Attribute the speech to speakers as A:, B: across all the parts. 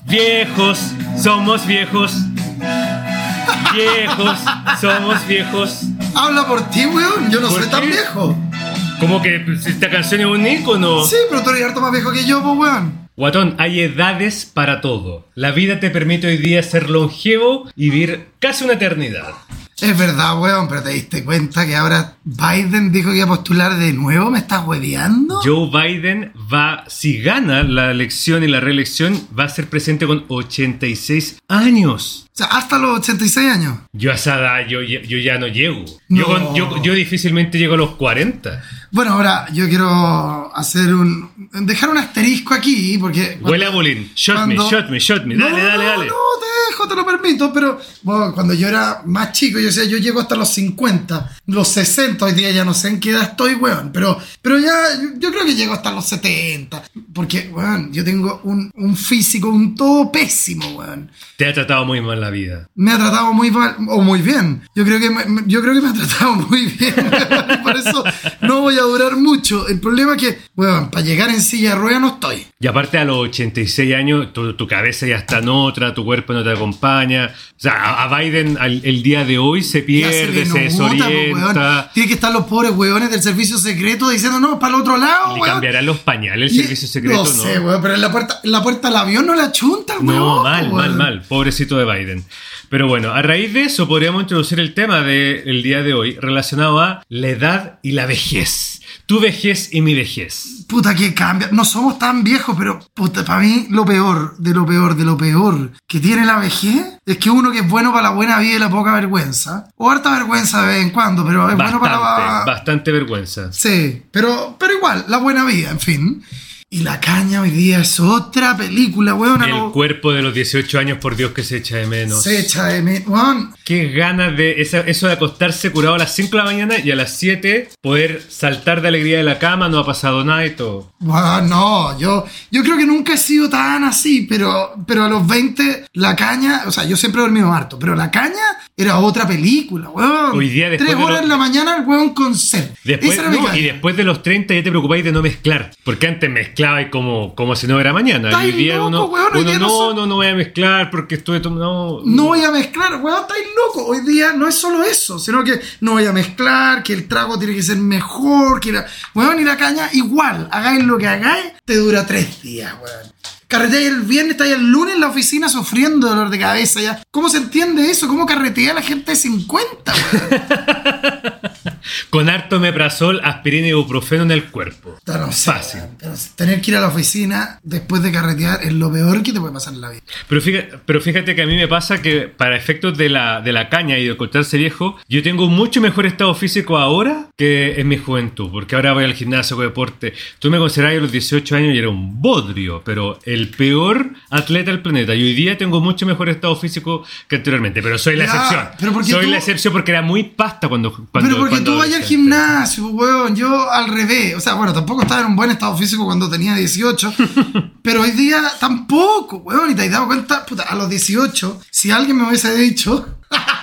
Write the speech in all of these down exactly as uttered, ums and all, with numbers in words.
A: Viejos, somos viejos. Viejos, somos viejos.
B: Habla por ti, weón. Yo no soy tan viejo.
A: ¿Cómo que esta canción es un ícono?
B: Sí, pero tú eres harto más viejo que yo, pues, weón.
A: Guatón, hay edades para todo. La vida te permite hoy día ser longevo y vivir casi una eternidad.
B: Es verdad, weón, pero ¿te diste cuenta que ahora Biden dijo que iba a postular de nuevo? ¿Me estás hueveando?
A: Joe Biden va, si gana la elección y la reelección, va a ser presidente con ochenta y seis años.
B: O sea, hasta los ochenta y seis años.
A: Yo a esa edad, yo, yo ya no llego.
B: No.
A: Yo, con- yo, yo difícilmente llego a los cuarenta.
B: Bueno, ahora yo quiero hacer un... dejar un asterisco aquí, porque...
A: Huele a bullying. Shot me,
B: cuando-
A: shot me, shot me. Dale,
B: no,
A: dale, dale.
B: No, te dejo, te lo permito, pero bueno, cuando yo era más chico, yo decía, yo llego hasta los cincuenta, los sesenta, hoy día ya no sé en qué edad estoy, weón, pero, pero ya, yo, yo creo que llego hasta los setenta, porque, weón, yo tengo un, un físico, un todo pésimo, weón.
A: Te ha tratado muy mal la vida.
B: Me ha tratado muy mal, o muy bien. Yo creo que me, me- yo creo que me ha tratado muy bien. Por eso no voy a durar mucho. El problema es que, weón, para llegar en silla de ruedas no estoy.
A: Y aparte a los ochenta y seis años, tu, tu cabeza ya está en otra, tu cuerpo no te acompaña. O sea, a, a Biden al- el día de hoy se
B: Ya
A: pierde, se,
B: le nota, po, weón.
A: desorienta.
B: Tiene que estar los pobres weones del servicio secreto diciendo, no, para el otro lado,
A: Le
B: weón.
A: cambiarán los pañales el
B: Y-
A: servicio secreto, ¿no?
B: No sé, weón, pero en la puerta, en la puerta del avión no la chunta, weón.
A: No, mal,
B: weón.
A: mal, mal. Pobrecito de Biden. Pero bueno, a raíz de eso podríamos introducir el tema del día de hoy relacionado a la edad y la vejez. Tu vejez y mi vejez.
B: Puta, que cambia. No somos tan viejos, pero puta, para mí lo peor, de lo peor, de lo peor que tiene la vejez es que uno que es bueno para la buena vida y la poca vergüenza, o harta vergüenza de vez en cuando, pero es bueno
A: Bastante,
B: para la...
A: bastante vergüenza.
B: Sí, pero, pero igual, la buena vida, en fin. Y La Caña hoy día es otra película, weón.
A: El cuerpo de los dieciocho años, por Dios que se echa de menos.
B: Se echa de menos, weón.
A: Qué ganas de esa- eso de acostarse curado a las cinco de la mañana y a las siete poder saltar de alegría de la cama, no ha pasado nada y todo.
B: Bueno, no, yo, yo creo que nunca he sido tan así, pero, pero a los veinte, La Caña, o sea, yo siempre he dormido harto, pero La Caña era otra película, weón.
A: Hoy día, después
B: Tres
A: de
B: horas
A: lo-
B: en la mañana, el weón con sed.
A: Después,
B: Esa era mi
A: no,
B: Caña.
A: y después de los treinta ya te preocupáis de no mezclar. Porque antes mezclabais como, como si no era mañana. Y
B: Estáis
A: hoy día
B: loco,
A: uno,
B: weón, hoy
A: uno
B: día
A: no,
B: no
A: no,
B: son-
A: no, voy a mezclar porque estuve tomando.
B: No voy a mezclar, weón, estáis loco. Hoy día no es solo eso, sino que no voy a mezclar, que el trago tiene que ser mejor, que la... Weón, y La Caña igual, hagáis lo que hagáis, te dura tres días, weón. Carreteáis el viernes, estáis el lunes en la oficina sufriendo dolor de cabeza ya. ¿Cómo se entiende eso? ¿Cómo carretea la gente de cincuenta, weón?
A: Con harto meprazol, aspirina y ibuprofeno en el cuerpo.
B: No, no sé,
A: Fácil.
B: weón, pero tener que ir a la oficina después de carretear es lo peor que te puede pasar en la vida.
A: Pero fíjate, pero fíjate que a mí me pasa que para efectos de la, de la caña y de encontrarse viejo, yo tengo mucho mejor estado físico ahora que en mi juventud, porque ahora voy al gimnasio, hago deporte. Tú me considerabas a los dieciocho años y era un bodrio, pero el peor atleta del planeta. Y hoy día tengo mucho mejor estado físico que anteriormente, pero soy la
B: Ya,
A: excepción.
B: pero porque
A: soy
B: tú-
A: la excepción porque era muy pasta cuando... cuando
B: Pero porque
A: cuando
B: tú vayas al
A: adolescente.
B: gimnasio, weón. Yo al revés. O sea, bueno, tampoco estaba en un buen estado físico cuando tenía dieciocho. Pero hoy día tampoco, weón. Y te has dado cuenta, puta, a los dieciocho, si alguien me hubiese dicho...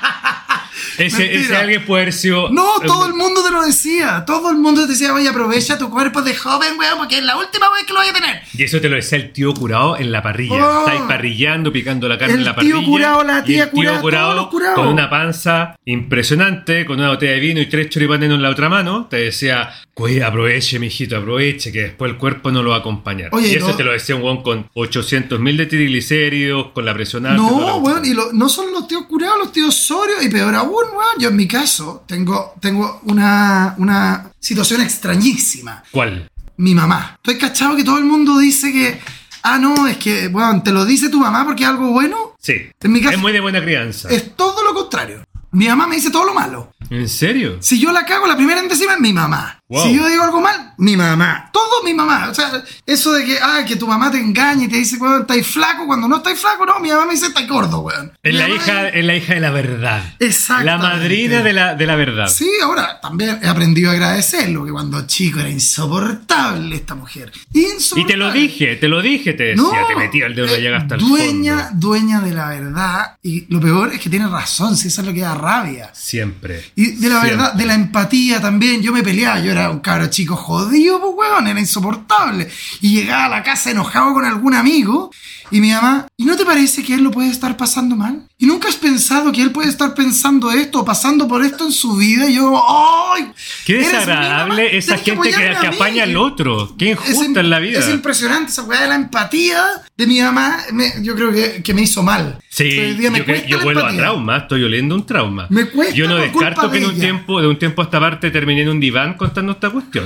A: Ese,
B: Mentira.
A: ese alguien puede haber sido...
B: No, todo el mundo te lo decía. Todo el mundo te decía, oye, aprovecha tu cuerpo de joven, weón, porque es la última vez que lo voy a tener.
A: Y eso te lo decía el tío curado en la parrilla.
B: Oh.
A: Estáis parrillando, picando la carne
B: El
A: en la
B: tío
A: parrilla.
B: curado, la
A: y
B: tía
A: el tío
B: curada,
A: curado
B: todos los curados.
A: con una panza impresionante, con una botella de vino y tres choripanes en la otra mano. Te decía, cuida, aproveche, mijito, aproveche, que después el cuerpo no lo va a acompañar.
B: Oye,
A: y eso
B: no-
A: te lo decía un weón con ochocientos mil de triglicéridos, con la presión alta. toda la
B: No,
A: cuestión.
B: weón, y lo- no son los tíos curados, los tíos sorios, y peor aún, weón, yo en mi caso tengo, tengo una, una situación extrañísima.
A: ¿Cuál?
B: Mi mamá. ¿Estoy cachado que todo el mundo dice que, ah, no, es que, weón, te lo dice tu mamá porque es algo bueno?
A: Sí.
B: En mi caso-
A: es muy de buena crianza.
B: Es todo lo contrario. Mi mamá me dice todo lo malo.
A: ¿En serio?
B: Si yo la cago, la primera en decirme es mi mamá.
A: Wow.
B: Si yo digo algo mal, mi mamá. Todo mi mamá. O sea, eso de que, ah, que tu mamá te engaña y te dice, weón, estáis flaco, cuando no estáis flaco, no, mi mamá me dice, estáis gordo, weón.
A: Es
B: Mi
A: la,
B: mamá
A: hija, es la hija de la verdad.
B: Exactamente.
A: La madrina de la, de la verdad.
B: Sí, ahora también he aprendido a agradecerlo, que cuando chico era insoportable esta mujer. Insoportable.
A: Y te lo dije, te lo dije, te decía,
B: No,
A: te metí el dedo y
B: eh,
A: llegaste hasta el
B: dueña,
A: fondo.
B: dueña de la verdad. Y lo peor es que tiene razón, si eso es lo que da rabia.
A: Siempre.
B: Y de la
A: Siempre.
B: verdad, de la empatía también. Yo me peleaba, yo era era un cabro chico jodido, pues, weón, era insoportable. Y llegaba a la casa enojado con algún amigo, y mi mamá, ¿y no te parece que él lo puede estar pasando mal? ¿Y nunca has pensado que él puede estar pensando esto o pasando por esto en su vida? Y yo, ¡ay!
A: Qué desagradable esa gente que, que apaña al otro. Qué injusta en la vida.
B: Es impresionante esa weá de la empatía de mi mamá. Me, yo creo que, que me hizo mal.
A: Sí, yo, me que, yo vuelvo empatía. a trauma, estoy oliendo un trauma.
B: Me cuesta.
A: Yo no descarto que en un tiempo, de un tiempo a esta parte terminé en un diván contando esta cuestión.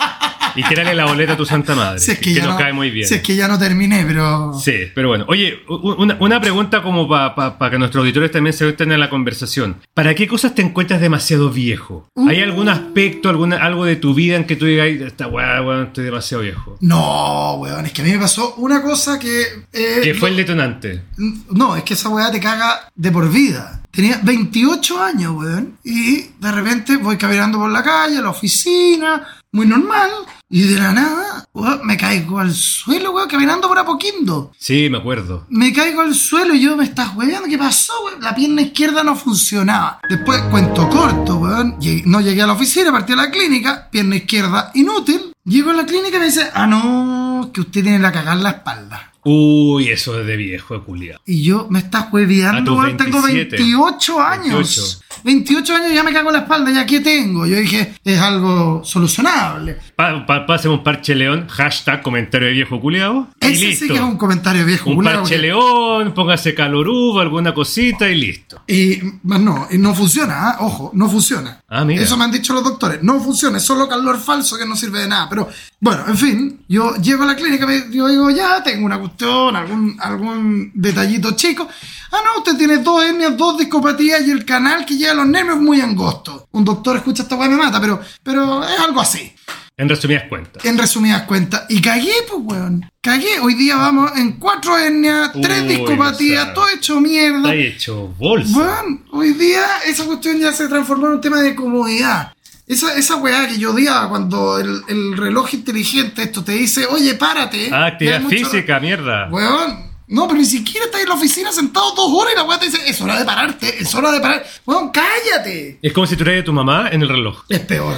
A: Y tírale la boleta a tu santa madre. Si es que, que nos no, cae muy bien.
B: Si es que ya no terminé, pero...
A: Sí, pero bueno. Oye, una, una pregunta como para pa, pa que nuestros auditores también se metan en la conversación. ¿Para qué cosas te encuentras demasiado viejo? Uh. ¿Hay algún aspecto, alguna, algo de tu vida en que tú digas, esta weá, weón, estoy demasiado viejo?
B: No, weón, es que a mí me pasó una cosa que...
A: Eh, ¿Qué fue el detonante?
B: No, es que esa weá te caga de por vida. Tenía veintiocho años, weón, y de repente voy caminando por la calle, a la oficina, muy normal, y de la nada, weón, me caigo al suelo, weón, caminando por Apoquindo.
A: Sí, me acuerdo.
B: Me caigo al suelo y yo, me estás weando, ¿qué pasó, weón? La pierna izquierda no funcionaba. Después, cuento corto, weón, no llegué a la oficina, partí a la clínica, pierna izquierda inútil. Llego a la clínica y me dice, ah, no, que usted tiene la cagada en la espalda.
A: Uy, eso es de viejo, de culiao.
B: Y yo, me estás hueveando, weón, tengo veintiocho años. veintiocho. veintiocho años ya me cago en la espalda, ¿ya qué tengo? Yo dije, es algo solucionable.
A: Pa, pa, Pasemos un parche león, hashtag comentario de viejo culiao.
B: Ese listo. Sí que es un comentario de viejo
A: un
B: culiao.
A: Un parche que... león, póngase calorudo, alguna cosita y listo.
B: Y no, no funciona, ¿eh? Ojo, no funciona.
A: Ah, mira.
B: Eso me han dicho los doctores. No funciona, es solo calor falso que no sirve de nada. Pero bueno, en fin, yo llego a la clínica, yo digo, ya tengo una cuestión, algún, algún detallito chico. Ah, no, usted tiene dos hernias, dos discopatías y el canal que llega a los nervios es muy angosto. Un doctor escucha esta weá y me mata, pero, pero es algo así.
A: En resumidas cuentas.
B: En resumidas cuentas. Y cagué, pues, weón. Cagué. Hoy día vamos en cuatro hernias, tres Uy, discopatías, todo hecho mierda.
A: Está hecho bolsa.
B: Weón, hoy día esa cuestión ya se transformó en un tema de comodidad. Esa, esa weá que yo odiaba cuando el, el reloj inteligente esto te dice, oye, párate.
A: Ah, actividad física, mucho... mierda.
B: Weón. No, pero ni siquiera estás en la oficina sentado dos horas y la weá te dice, es hora de pararte, es hora de parar. Weón, cállate.
A: Es como si tuvieras a tu mamá en el reloj.
B: Es peor,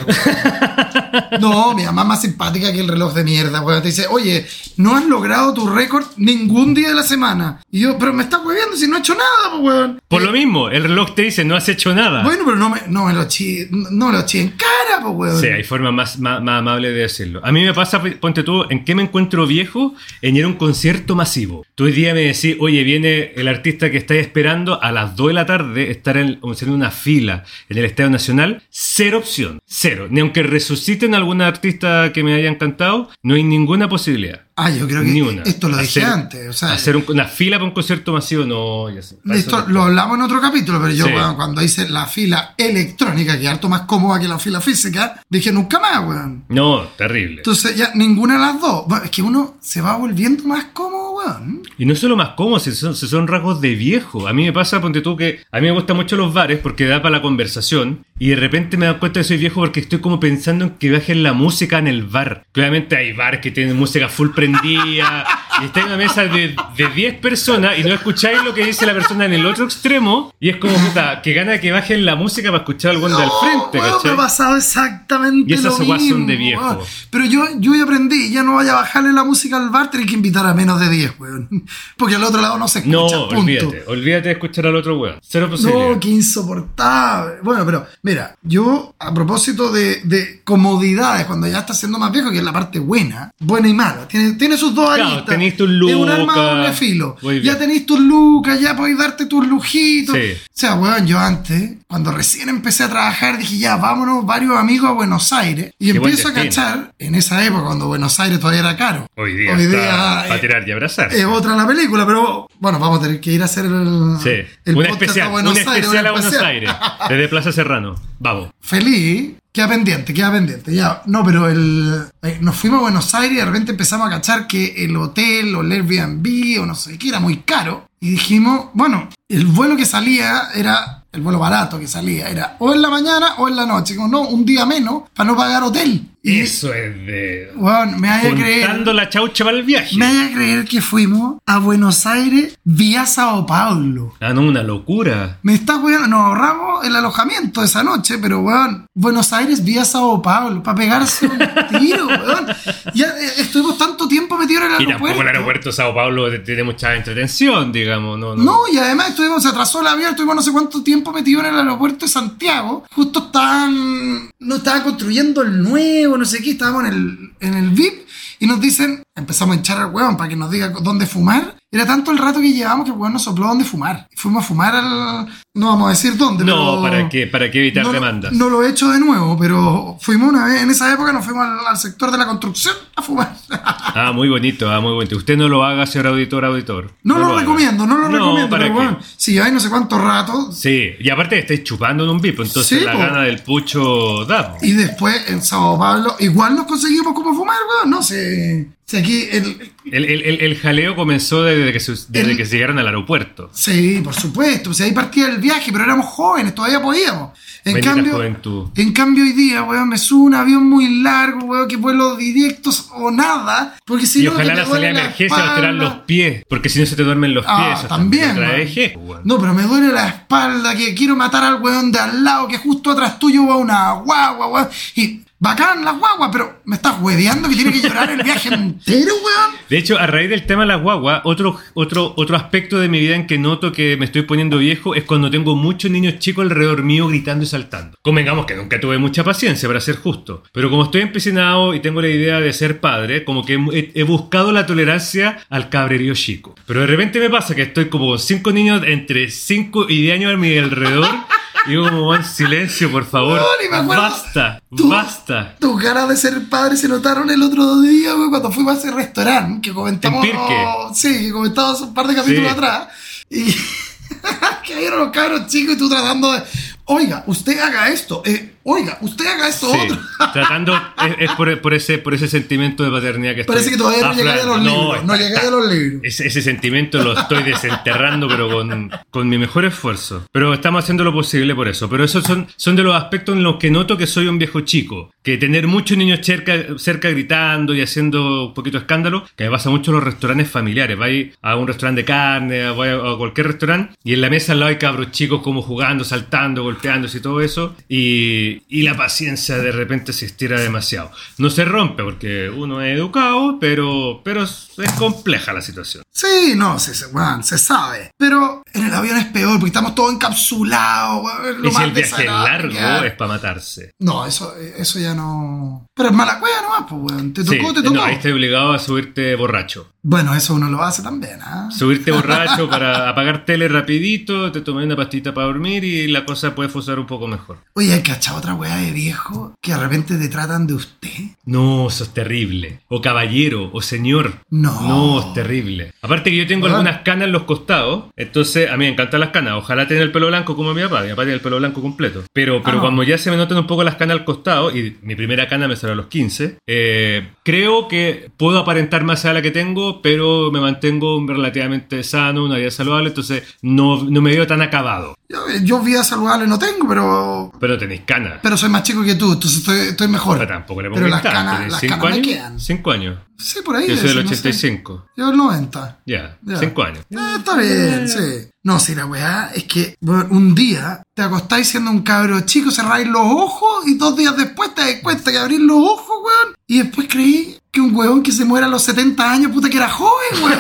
B: weón. No, mi mamá es más simpática que el reloj de mierda, weón. Te dice, oye, no has logrado tu récord ningún día de la semana. Y yo, pero me estás hueveando si no he hecho nada, weón.
A: Por eh, lo mismo, el reloj te dice, no has hecho nada.
B: Bueno, pero no me, no me lo eché, no me lo eché en cara, pues, weón.
A: Sí, hay formas más, más, más amables de decirlo. A mí me pasa, ponte tú, ¿en qué me encuentro viejo? En ir a un concierto masivo. Tú hoy día me decís, oye, viene el artista que estáis esperando a las dos de la tarde, estar en, en una fila en el Estadio Nacional. Cero opción, cero. Ni aunque resuciten a algún artista que me haya encantado, no hay ninguna posibilidad.
B: Ah, yo creo
A: Ni
B: que
A: una.
B: esto lo dije
A: hacer,
B: antes. O sea,
A: hacer un, una fila para un concierto masivo, no. Ya sé,
B: esto
A: no
B: lo hablamos en otro capítulo, pero yo
A: sí.
B: weón, cuando hice la fila electrónica, que es harto más cómoda que la fila física, dije nunca más, weón.
A: No, terrible.
B: Entonces ya ninguna de las dos. Bueno, es que uno se va volviendo más cómodo, weón.
A: Y no solo más cómodo, si son, si son rasgos de viejo. A mí me pasa, ponte tú, que a mí me gustan mucho los bares porque da para la conversación y de repente me doy cuenta de que soy viejo porque estoy como pensando en que bajen la música en el bar. Claramente hay bares que tienen música full prendida y está en una mesa de diez personas y no escucháis lo que dice la persona en el otro extremo y es como, puta, que gana que bajen la música para escuchar al buen de al frente,
B: bueno,
A: ¿cachai?
B: Me ha pasado exactamente
A: y esas
B: lo mismo.
A: Son de viejo.
B: Bueno, pero yo, yo ya aprendí, ya no vaya a bajarle la música al bar, tenés que invitar a menos de diez, weón. Porque al otro lado no se escucha,
A: no,
B: punto.
A: olvídate, olvídate de escuchar al otro weón. Cero posibilidad.
B: No, qué insoportable. Bueno, pero mira, yo a propósito de, de comodidades, cuando ya estás siendo más viejo, que es la parte buena, buena y mala, tiene, tiene sus dos
A: claro,
B: aristas.
A: Tenés tus lucas.
B: Es un arma de doble filo. Ya tenés tus lucas, ya podés darte tus lujitos.
A: Sí.
B: O sea, weón, yo antes, cuando recién empecé a trabajar, dije, ya, vámonos varios amigos a Buenos Aires. Y qué empiezo a cachar, en esa época, cuando Buenos Aires todavía era caro.
A: Hoy día,
B: Hoy
A: día
B: día
A: para tirar y abrazar.
B: Es otra la película, pero bueno, vamos a tener que ir a hacer el,
A: sí.
B: el
A: un
B: podcast
A: especial,
B: a Buenos
A: un
B: Aires.
A: especial a Buenos Aires, desde Plaza Serrano. Vamos.
B: Feliz, queda pendiente, queda pendiente. Ya, no, pero el eh, nos fuimos a Buenos Aires y de repente empezamos a cachar que el hotel o el Airbnb o no sé qué era muy caro. Y dijimos, bueno, el vuelo que salía era, el vuelo barato que salía, era o en la mañana o en la noche. Como no, un día menos para no pagar hotel. Y,
A: Eso es de...
B: weón, me vaya a creer...
A: Juntando la chaucha para el viaje.
B: Me vaya a creer que fuimos a Buenos Aires vía Sao Paulo.
A: Ah, no, una locura.
B: Me está weón, nos ahorramos el alojamiento esa noche, pero weón, Buenos Aires vía Sao Paulo, para pegarse un tiro, weón. Ya eh, estuvimos tanto tiempo metidos en el
A: Y
B: aeropuerto.
A: tampoco el aeropuerto de Sao Paulo tiene mucha entretención, digamos. No, no.
B: No, y además estuvimos, se atrasó el avión, estuvimos no sé cuánto tiempo metidos en el aeropuerto de Santiago. Justo estaban, no estaban construyendo el nuevo, no sé qué, estábamos en el, en el V I P y nos dicen, empezamos a hinchar al huevón para que nos diga dónde fumar. Era tanto el rato que llevábamos que el huevón nos sopló dónde fumar. Y fuimos a fumar al... No vamos a decir dónde,
A: No,
B: pero...
A: ¿para qué? ¿Para qué evitar
B: no,
A: demandas?
B: No lo he hecho de nuevo, pero fuimos una vez, en esa época nos fuimos al, al sector de la construcción a fumar.
A: Ah, muy bonito, ah, muy bonito. Usted no lo haga, señor auditor, auditor.
B: No, lo,
A: haga.
B: recomiendo, no lo
A: No,
B: recomiendo.
A: ¿para
B: Pero
A: qué?
B: bueno, si lleváis no sé cuánto rato...
A: Sí, y aparte estáis chupando en un V I P, entonces
B: Sí,
A: la
B: po.
A: gana del pucho da. po.
B: Y después en Sao Paulo, igual nos conseguimos como fumar, weón. No sé. Si aquí el.
A: El, el, el, el jaleo comenzó desde que se, desde
B: El-
A: que se llegaron al aeropuerto.
B: Sí, por supuesto. Si ahí partía el viaje, pero éramos jóvenes, todavía podíamos. En
A: Bendita
B: cambio,
A: juventud.
B: en cambio hoy día, weón, me subo un avión muy largo, weón, que vuelos directos o nada. Porque si
A: Y
B: no,
A: ojalá
B: que
A: la
B: me
A: salida de
B: duele
A: emergencia no tirar los
B: espalda.
A: pies, porque si no se te duermen los
B: Ah,
A: pies. Eso
B: también,
A: otra
B: weón.
A: vejez, weón.
B: No, pero me duele la espalda, que quiero matar al weón de al lado, que justo atrás tuyo va una guagua, weón. Y bacán la guagua, pero me estás hueveando que tiene que llorar el viaje entero, weón.
A: De hecho, a raíz del tema de las guaguas, otro, otro, otro aspecto de mi vida en que noto que me estoy poniendo viejo es cuando tengo muchos niños chicos alrededor mío gritando y saltando. Convengamos que nunca tuve mucha paciencia, para ser justo. Pero como estoy empecinado y tengo la idea de ser padre, como que he, he buscado la tolerancia al cabrerío chico. Pero de repente me pasa que estoy como con cinco niños entre cinco y diez años a mi alrededor. Y digo como, en silencio, por favor.
B: No, ni me acuerdo.
A: Basta,
B: Tú-
A: basta.
B: Tus ganas de ser padre se notaron el otro día, güey, cuando fuimos a ese restaurante que comentamos.
A: ¿En Pirque?
B: Sí, que comentamos un par de capítulos
A: Sí.
B: atrás. Y que vieron los cabros chicos y tú tratando de. Oiga, usted haga esto. Eh, oiga, usted haga esto
A: Sí,
B: otro.
A: tratando, es, es por, por ese, por ese sentimiento de paternidad que estoy
B: Parece que todavía no llegáis a los
A: aflorando.
B: libros. No, llegáis a los libros.
A: Ese, ese sentimiento lo estoy desenterrando, pero con, con mi mejor esfuerzo. Pero estamos haciendo lo posible por eso. Pero esos son, son de los aspectos en los que noto que soy un viejo chico. Que tener muchos niños cerca, cerca gritando y haciendo un poquito de escándalo, que me pasa mucho en los restaurantes familiares. Vais a un restaurante de carne, vais a cualquier restaurante, y en la mesa al lado hay cabros chicos como jugando, saltando, golpeándose y todo eso. Y, y la paciencia de repente se estira demasiado. No se rompe porque uno es educado, pero, pero es, es compleja la situación.
B: Sí, no, se, se, weón, se sabe. Pero en el avión es peor porque estamos todos encapsulados. Weón, es lo
A: Y si
B: más
A: el viaje es
B: desagradable que
A: largo,
B: hay.
A: es para matarse.
B: No, eso, eso ya no. Pero es mala cueva nomás, pues, weón. Te tocó,
A: Sí,
B: te tocó.
A: no, ahí estás obligado a subirte borracho.
B: Bueno, eso uno lo hace también, ¿ah?
A: Subirte borracho para apagar tele rapidito, te tomé una pastita para dormir y la cosa puede funcionar un poco mejor.
B: Oye, ¿hay cachado otra weá de viejo que de repente te tratan de usted?
A: No, eso es terrible. O caballero, o señor.
B: No.
A: No, es terrible. Aparte que yo tengo
B: ¿Verdad?
A: algunas canas en los costados, entonces a mí me encantan las canas. Ojalá tener el pelo blanco como mi papá. Mi papá tiene el pelo blanco completo. Pero, pero
B: Ah, no.
A: cuando ya se me notan un poco las canas al costado, y mi primera cana me salió a los quince, eh, creo que puedo aparentar más a la que tengo, pero me mantengo relativamente sano, una vida saludable, entonces no, no me veo tan acabado.
B: Yo, yo vida saludable no tengo, pero.
A: Pero tenéis canas.
B: Pero soy más chico que tú, entonces estoy, estoy mejor.
A: Pero tampoco le
B: Pero
A: pongo
B: las
A: tanto.
B: canas,
A: ¿Tenés
B: las
A: cinco
B: canas me
A: años?
B: quedan.
A: Cinco años.
B: Sí, por ahí.
A: Yo soy del
B: eso, no sé.
A: ochenta y cinco.
B: Yo del noventa.
A: Ya,
B: Ya.
A: cinco años.
B: Ah, está bien, sí. No, si la weá es que bueno, un día te acostáis siendo un cabro chico, cerráis los ojos y dos días después te das cuenta que abrís los ojos, weón. Y después creí que un weón que se muera a los setenta años, puta que era joven, weón.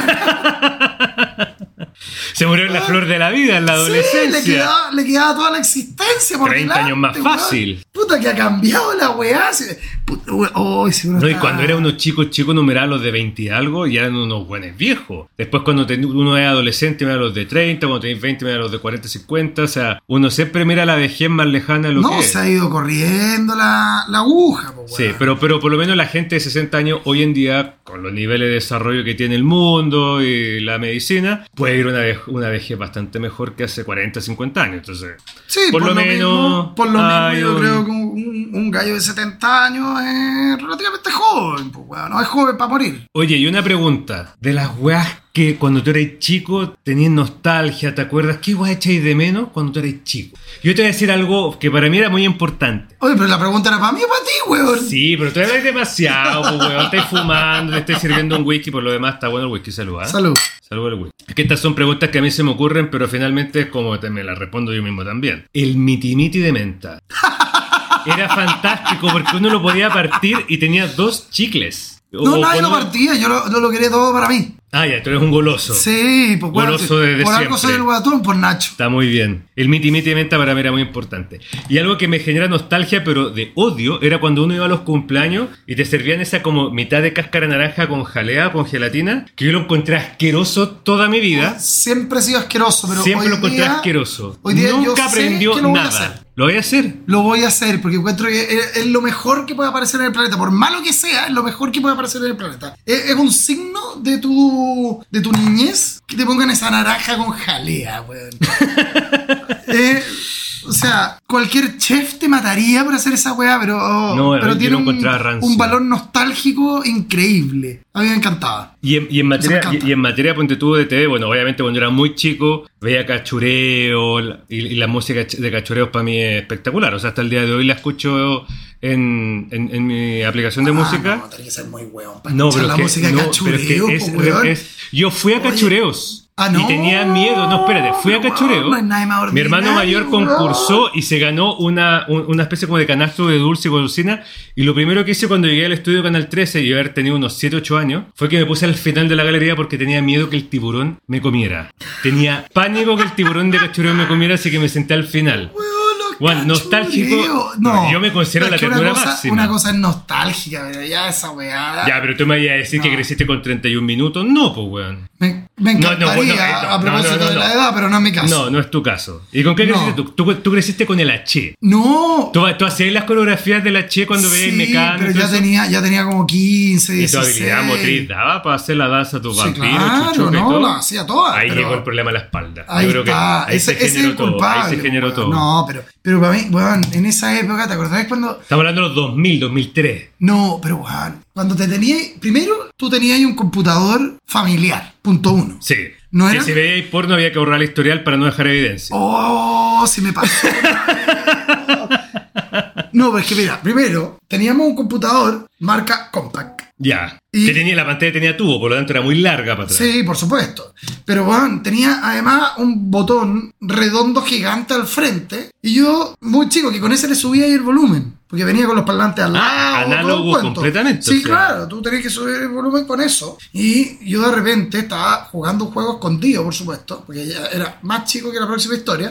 A: Se murió en la flor de la vida, en la
B: Sí,
A: adolescencia.
B: le quedaba, le quedaba toda la existencia por
A: treinta
B: delante,
A: años más
B: weón.
A: fácil.
B: Puta que ha cambiado la weá. Si- puta, weón, oh, si uno
A: No, y
B: está-
A: cuando era unos chicos, chicos, no miraba a los de veinte y algo y eran unos buenos viejos. Después, cuando ten- uno es adolescente, mira a los de treinta, cuando tenéis veinte, mira a los de cuarenta, cincuenta. O sea, uno siempre mira la vejez más lejana de lo
B: No,
A: que es.
B: se ha ido corriendo la, la aguja, po,
A: Sí,
B: weón.
A: pero, pero por lo menos la gente de sesenta años hoy en día, con los niveles de desarrollo que tiene el mundo y la medicina, puede ir una, vej- una vejez bastante mejor que hace cuarenta, cincuenta años. Entonces,
B: Sí,
A: por lo menos
B: mismo, por lo
A: hay
B: mismo yo
A: un-
B: creo que un, un gallo de setenta años uno es relativamente joven, pues, weón. No es joven para morir.
A: Oye, y una pregunta. De las weas que cuando tú eras chico tenías nostalgia, ¿te acuerdas? ¿Qué weas echáis de menos cuando tú eras chico? Yo te voy a decir algo que para mí era muy importante.
B: Oye, pero la pregunta era para mí o para ti, weón.
A: Sí, pero tú hablas demasiado, pues, weón. Estás fumando, te estoy sirviendo un whisky, por lo demás está bueno el whisky. Salud, ¿eh?
B: Salud.
A: Salud al whisky. Es que estas son preguntas que a mí se me ocurren, pero finalmente es como te me las respondo yo mismo también. El miti-miti de menta. Era fantástico porque uno lo podía partir y tenía dos chicles.
B: No,
A: O
B: nadie lo
A: cuando-
B: partía, yo lo, yo lo quería todo para mí.
A: Ah, ya, tú eres un goloso.
B: Sí, pues bueno,
A: Goloso desde
B: por algo
A: siempre.
B: soy el guatón, por Nacho.
A: Está muy bien. El miti miti de menta para mí era muy importante. Y algo que me genera nostalgia, pero de odio, era cuando uno iba a los cumpleaños y te servían esa como mitad de cáscara naranja con jalea, con gelatina, que yo lo encontré asqueroso toda mi vida.
B: Siempre he sido asqueroso, pero
A: Siempre
B: hoy
A: lo encontré
B: día,
A: asqueroso.
B: hoy día
A: Nunca
B: yo sé
A: aprendió
B: que lo voy a
A: nada.
B: hacer.
A: ¿Lo voy a hacer?
B: Lo voy a hacer porque encuentro que es, es lo mejor que puede aparecer en el planeta. Por malo que sea, es lo mejor que puede aparecer en el planeta. Es, es un signo de tu, de tu niñez que te pongan esa naranja con jalea, weón. eh, o sea, cualquier chef te mataría por hacer esa weá, pero,
A: No,
B: pero
A: yo
B: tiene
A: lo
B: un,
A: encontraba rancio.
B: un valor nostálgico increíble. A mí me encantaba.
A: Y en, y en materia,
B: Eso me encanta.
A: y, y en materia ponte tú de T V, bueno, obviamente cuando era muy chico veía cachureo la- y, y la música de cachureos para mí es espectacular. O sea, hasta el día de hoy la escucho en, en, en mi aplicación de
B: Ah,
A: música.
B: No, tenés que ser muy weón para
A: No,
B: escuchar
A: pero
B: la
A: es que,
B: música de
A: no,
B: cachureo,
A: pero es que
B: po,
A: es-
B: weón.
A: es- yo fui a
B: Oye.
A: cachureos.
B: Ah, no.
A: Y tenía miedo, no, espérate, fui a
B: Pero,
A: cachureo.
B: weón, no hay nada más
A: Mi hermano
B: ordinario,
A: mayor concursó y se ganó una, un- una especie como de canasto de dulce y golosina. Y lo primero que hice cuando llegué al estudio Canal trece y haber tenido unos siete ocho años fue que me puse al final de la galería porque tenía miedo que el tiburón me comiera. Tenía pánico que el tiburón de cachureo me comiera, así que me senté al final.
B: Weón, los
A: Bueno, nostálgico.
B: cachureos. No,
A: Yo me considero
B: pero
A: la
B: es que una
A: ternura
B: cosa-
A: máxima.
B: Una cosa es nostálgica, pero ya esa weá.
A: Ya, pero tú me ibas a decir que
B: No.
A: creciste con treinta y un minutos. No, pues, weón.
B: Me, me
A: No, no,
B: encantaría
A: bueno, no,
B: a propósito
A: no, no, no,
B: de la
A: no.
B: edad, pero no es mi caso.
A: No, no es tu caso. ¿Y con qué
B: No.
A: creciste tú? tú? Tú creciste con el H.
B: No.
A: ¿Tú, tú hacías las coreografías del H cuando veías
B: Sí,
A: Mecano?
B: pero
A: y todo
B: ya
A: eso?
B: tenía, ya tenía como quince,
A: ¿Y tu
B: dieciséis.
A: habilidad motriz daba para hacer la danza a tus
B: Sí,
A: vampiros,
B: claro,
A: chuchuca y
B: no,
A: todo?
B: la hacía toda.
A: Ahí
B: pero-
A: llegó el problema a la espalda.
B: Ahí
A: Yo creo que
B: está,
A: ahí
B: ese,
A: se
B: ese es
A: generó
B: el
A: todo.
B: culpable.
A: Ahí se generó
B: weón.
A: todo.
B: No, pero, pero para mí, weón, en esa época, ¿te acordás cuando?
A: Estamos hablando de los dos mil, dos mil tres.
B: No, pero weón, cuando te tenías, primero tú tenías un computador familiar, punto uno.
A: Sí.
B: ¿No
A: que
B: era?
A: si veíais porno había que borrar el historial para no dejar evidencia.
B: Oh, si me pasó. No, pues que mira, primero teníamos un computador marca Compaq.
A: Ya.
B: Y-
A: Que tenía, la pantalla tenía tubo, por lo tanto era muy larga para atrás.
B: Sí, por supuesto. Pero bueno, tenía además un botón redondo gigante al frente. Y yo, muy chico, que con ese le subía ahí el volumen. Porque venía con los parlantes al lado.
A: Ah,
B: todo el
A: análogo
B: cuento.
A: completamente,
B: Sí,
A: o sea.
B: claro, tú tenías que subir el volumen con eso. Y yo de repente estaba jugando un juego escondido, por supuesto. Porque ya era más chico que la próxima historia.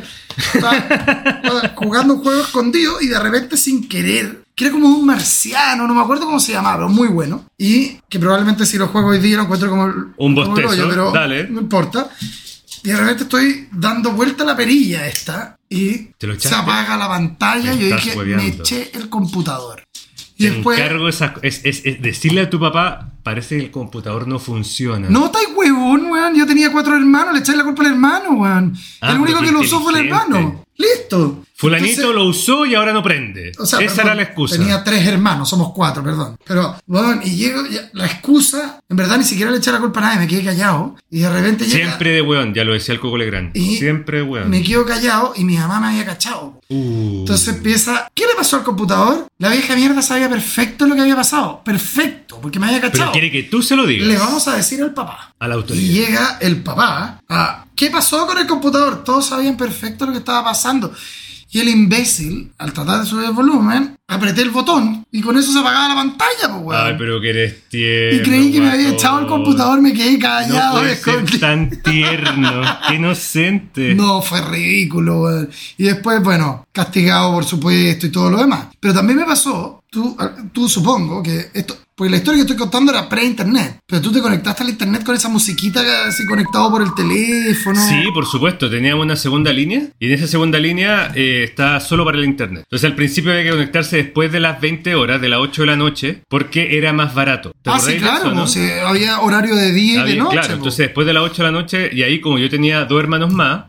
B: Estaba jugando un juego escondido y de repente sin querer, que era como un marciano, no me acuerdo cómo se llamaba, pero muy bueno. Y que probablemente si lo juego hoy día lo encuentro como, el-
A: Un
B: como el
A: bostezo,
B: hoyo, pero
A: dale.
B: no importa. Y de repente estoy dando vuelta a la perilla esta y
A: ¿Te lo
B: se
A: echaste?
B: apaga la pantalla
A: Me
B: y yo
A: estás
B: dije,
A: hueveando.
B: me eché el computador. Y
A: Te
B: después,
A: encargo esa, es, es- es decirle a tu papá, parece que el computador no funciona.
B: no estáis huevón, weón. Yo tenía cuatro hermanos, le echáis la culpa al hermano, weón.
A: Ah,
B: el único
A: pero
B: que
A: qué
B: lo usó fue el
A: inteligente.
B: hermano. Listo.
A: Fulanito
B: Entonces,
A: lo usó y ahora no prende.
B: o sea,
A: Esa
B: perdón,
A: era la excusa.
B: Tenía tres hermanos, somos cuatro, perdón. Pero, bueno, y llego, ya- la excusa, en verdad ni siquiera le eché la culpa a nadie, me quedé callado. Y de repente llega,
A: Siempre de weón, ya lo decía el Coco Legrand.
B: Y
A: Siempre de weón.
B: me quedo callado y mi mamá me había cachado.
A: Uh.
B: Entonces empieza, ¿qué le pasó al computador? La vieja mierda sabía perfecto lo que había pasado. Perfecto, porque me había
A: Pero
B: cachado.
A: quiere que tú se lo digas.
B: Le vamos a decir al papá.
A: A la
B: Y
A: autoridad.
B: llega el papá a, ¿qué pasó con el computador? Todos sabían perfecto lo que estaba pasando. Y el imbécil, al tratar de subir el volumen, apreté el botón y con eso se apagaba la pantalla, pues, weón.
A: Ay, pero que eres tierno.
B: Y creí que me había
A: guatón.
B: echado el computador, me quedé
A: No
B: callado.
A: puedes ser
B: escondido.
A: tan tierno. Qué inocente.
B: No, fue ridículo, weón. Y después, bueno, castigado por supuesto y todo lo demás. Pero también me pasó, tú, tú supongo que esto, porque la historia que estoy contando era pre-internet, pero tú te conectaste al internet con esa musiquita así conectado por el teléfono.
A: Sí, por supuesto, teníamos una segunda línea y en esa segunda línea eh, está solo para el internet. Entonces al principio había que conectarse después de las veinte horas, de las ocho de la noche, porque era más barato. ¿Te
B: Ah,
A: acordáis
B: sí,
A: de
B: claro,
A: eso, no?
B: pues, sí, había horario de día y de
A: Había-
B: noche.
A: claro,
B: pues.
A: entonces después de las ocho de la noche, y ahí como yo tenía dos hermanos más,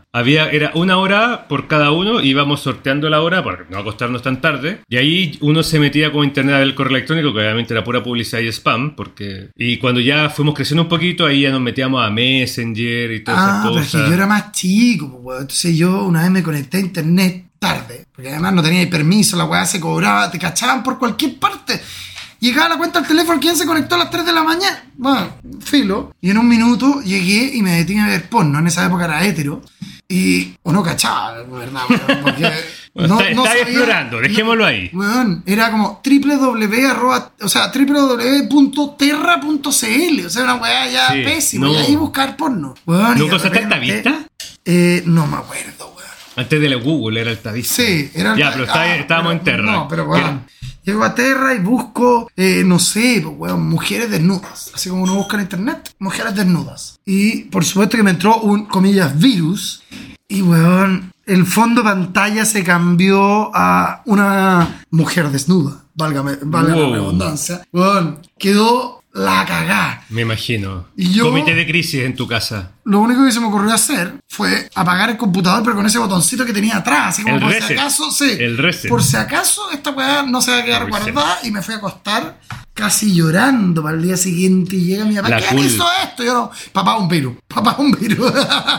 A: Había, era una hora por cada uno y íbamos sorteando la hora para no acostarnos tan tarde. Y ahí uno se metía como internet a ver el correo electrónico, que obviamente era pura publicidad y spam. Porque... Y cuando ya fuimos creciendo un poquito, ahí ya nos metíamos a Messenger y todas
B: Ah,
A: esas
B: pero
A: cosas.
B: es que yo era más chico, pues, weón. Entonces yo una vez me conecté a internet tarde, porque además no tenía permiso, la weá se cobraba, te cachaban por cualquier parte. Llegaba la cuenta al teléfono, ¿quién se conectó a las tres de la mañana? Bueno, filo. Y en un minuto llegué y me detuve a ver porno. En esa época era hétero. Y uno cachaba, ¿verdad? Weón? Porque
A: Bueno,
B: no,
A: está,
B: no
A: está
B: sabía-
A: explorando, dejémoslo ahí.
B: Weón, era como www arroba, o sea, www punto terra punto c l, o sea, una weá ya
A: Sí,
B: pésima.
A: no.
B: Y ahí buscar porno. Weón, y
A: ¿No
B: de
A: usaste
B: repente-
A: Altavista?
B: Eh, no me acuerdo, weón.
A: Antes de la Google era Altavista.
B: Sí, era
A: Ya, pero está-
B: ah,
A: estábamos
B: pero-
A: en Terra.
B: No, pero
A: Que era-
B: weón. Llego a Terra y busco, eh, no sé, pues, weón, mujeres desnudas. Así como uno busca en internet, mujeres desnudas. Y por supuesto que me entró un, comillas, virus. Y, weón, el fondo de pantalla se cambió a una mujer desnuda. Válgame, valga
A: Wow.
B: la redundancia. Weón, quedó la cagá.
A: Me imagino.
B: Y yo-
A: Comité de crisis en tu casa.
B: Lo único que se me ocurrió hacer fue apagar el computador, pero con ese botoncito que tenía atrás. Así como
A: El
B: por
A: reset.
B: si acaso, sí.
A: El reset.
B: Por si acaso esta weá no se va a quedar
A: Reset.
B: guardada. Y me fui a acostar casi llorando para el día siguiente. Y llega mi papá,
A: La
B: ¿quién
A: cool.
B: hizo esto? Y yo no, papá, un virus. Papá, un virus.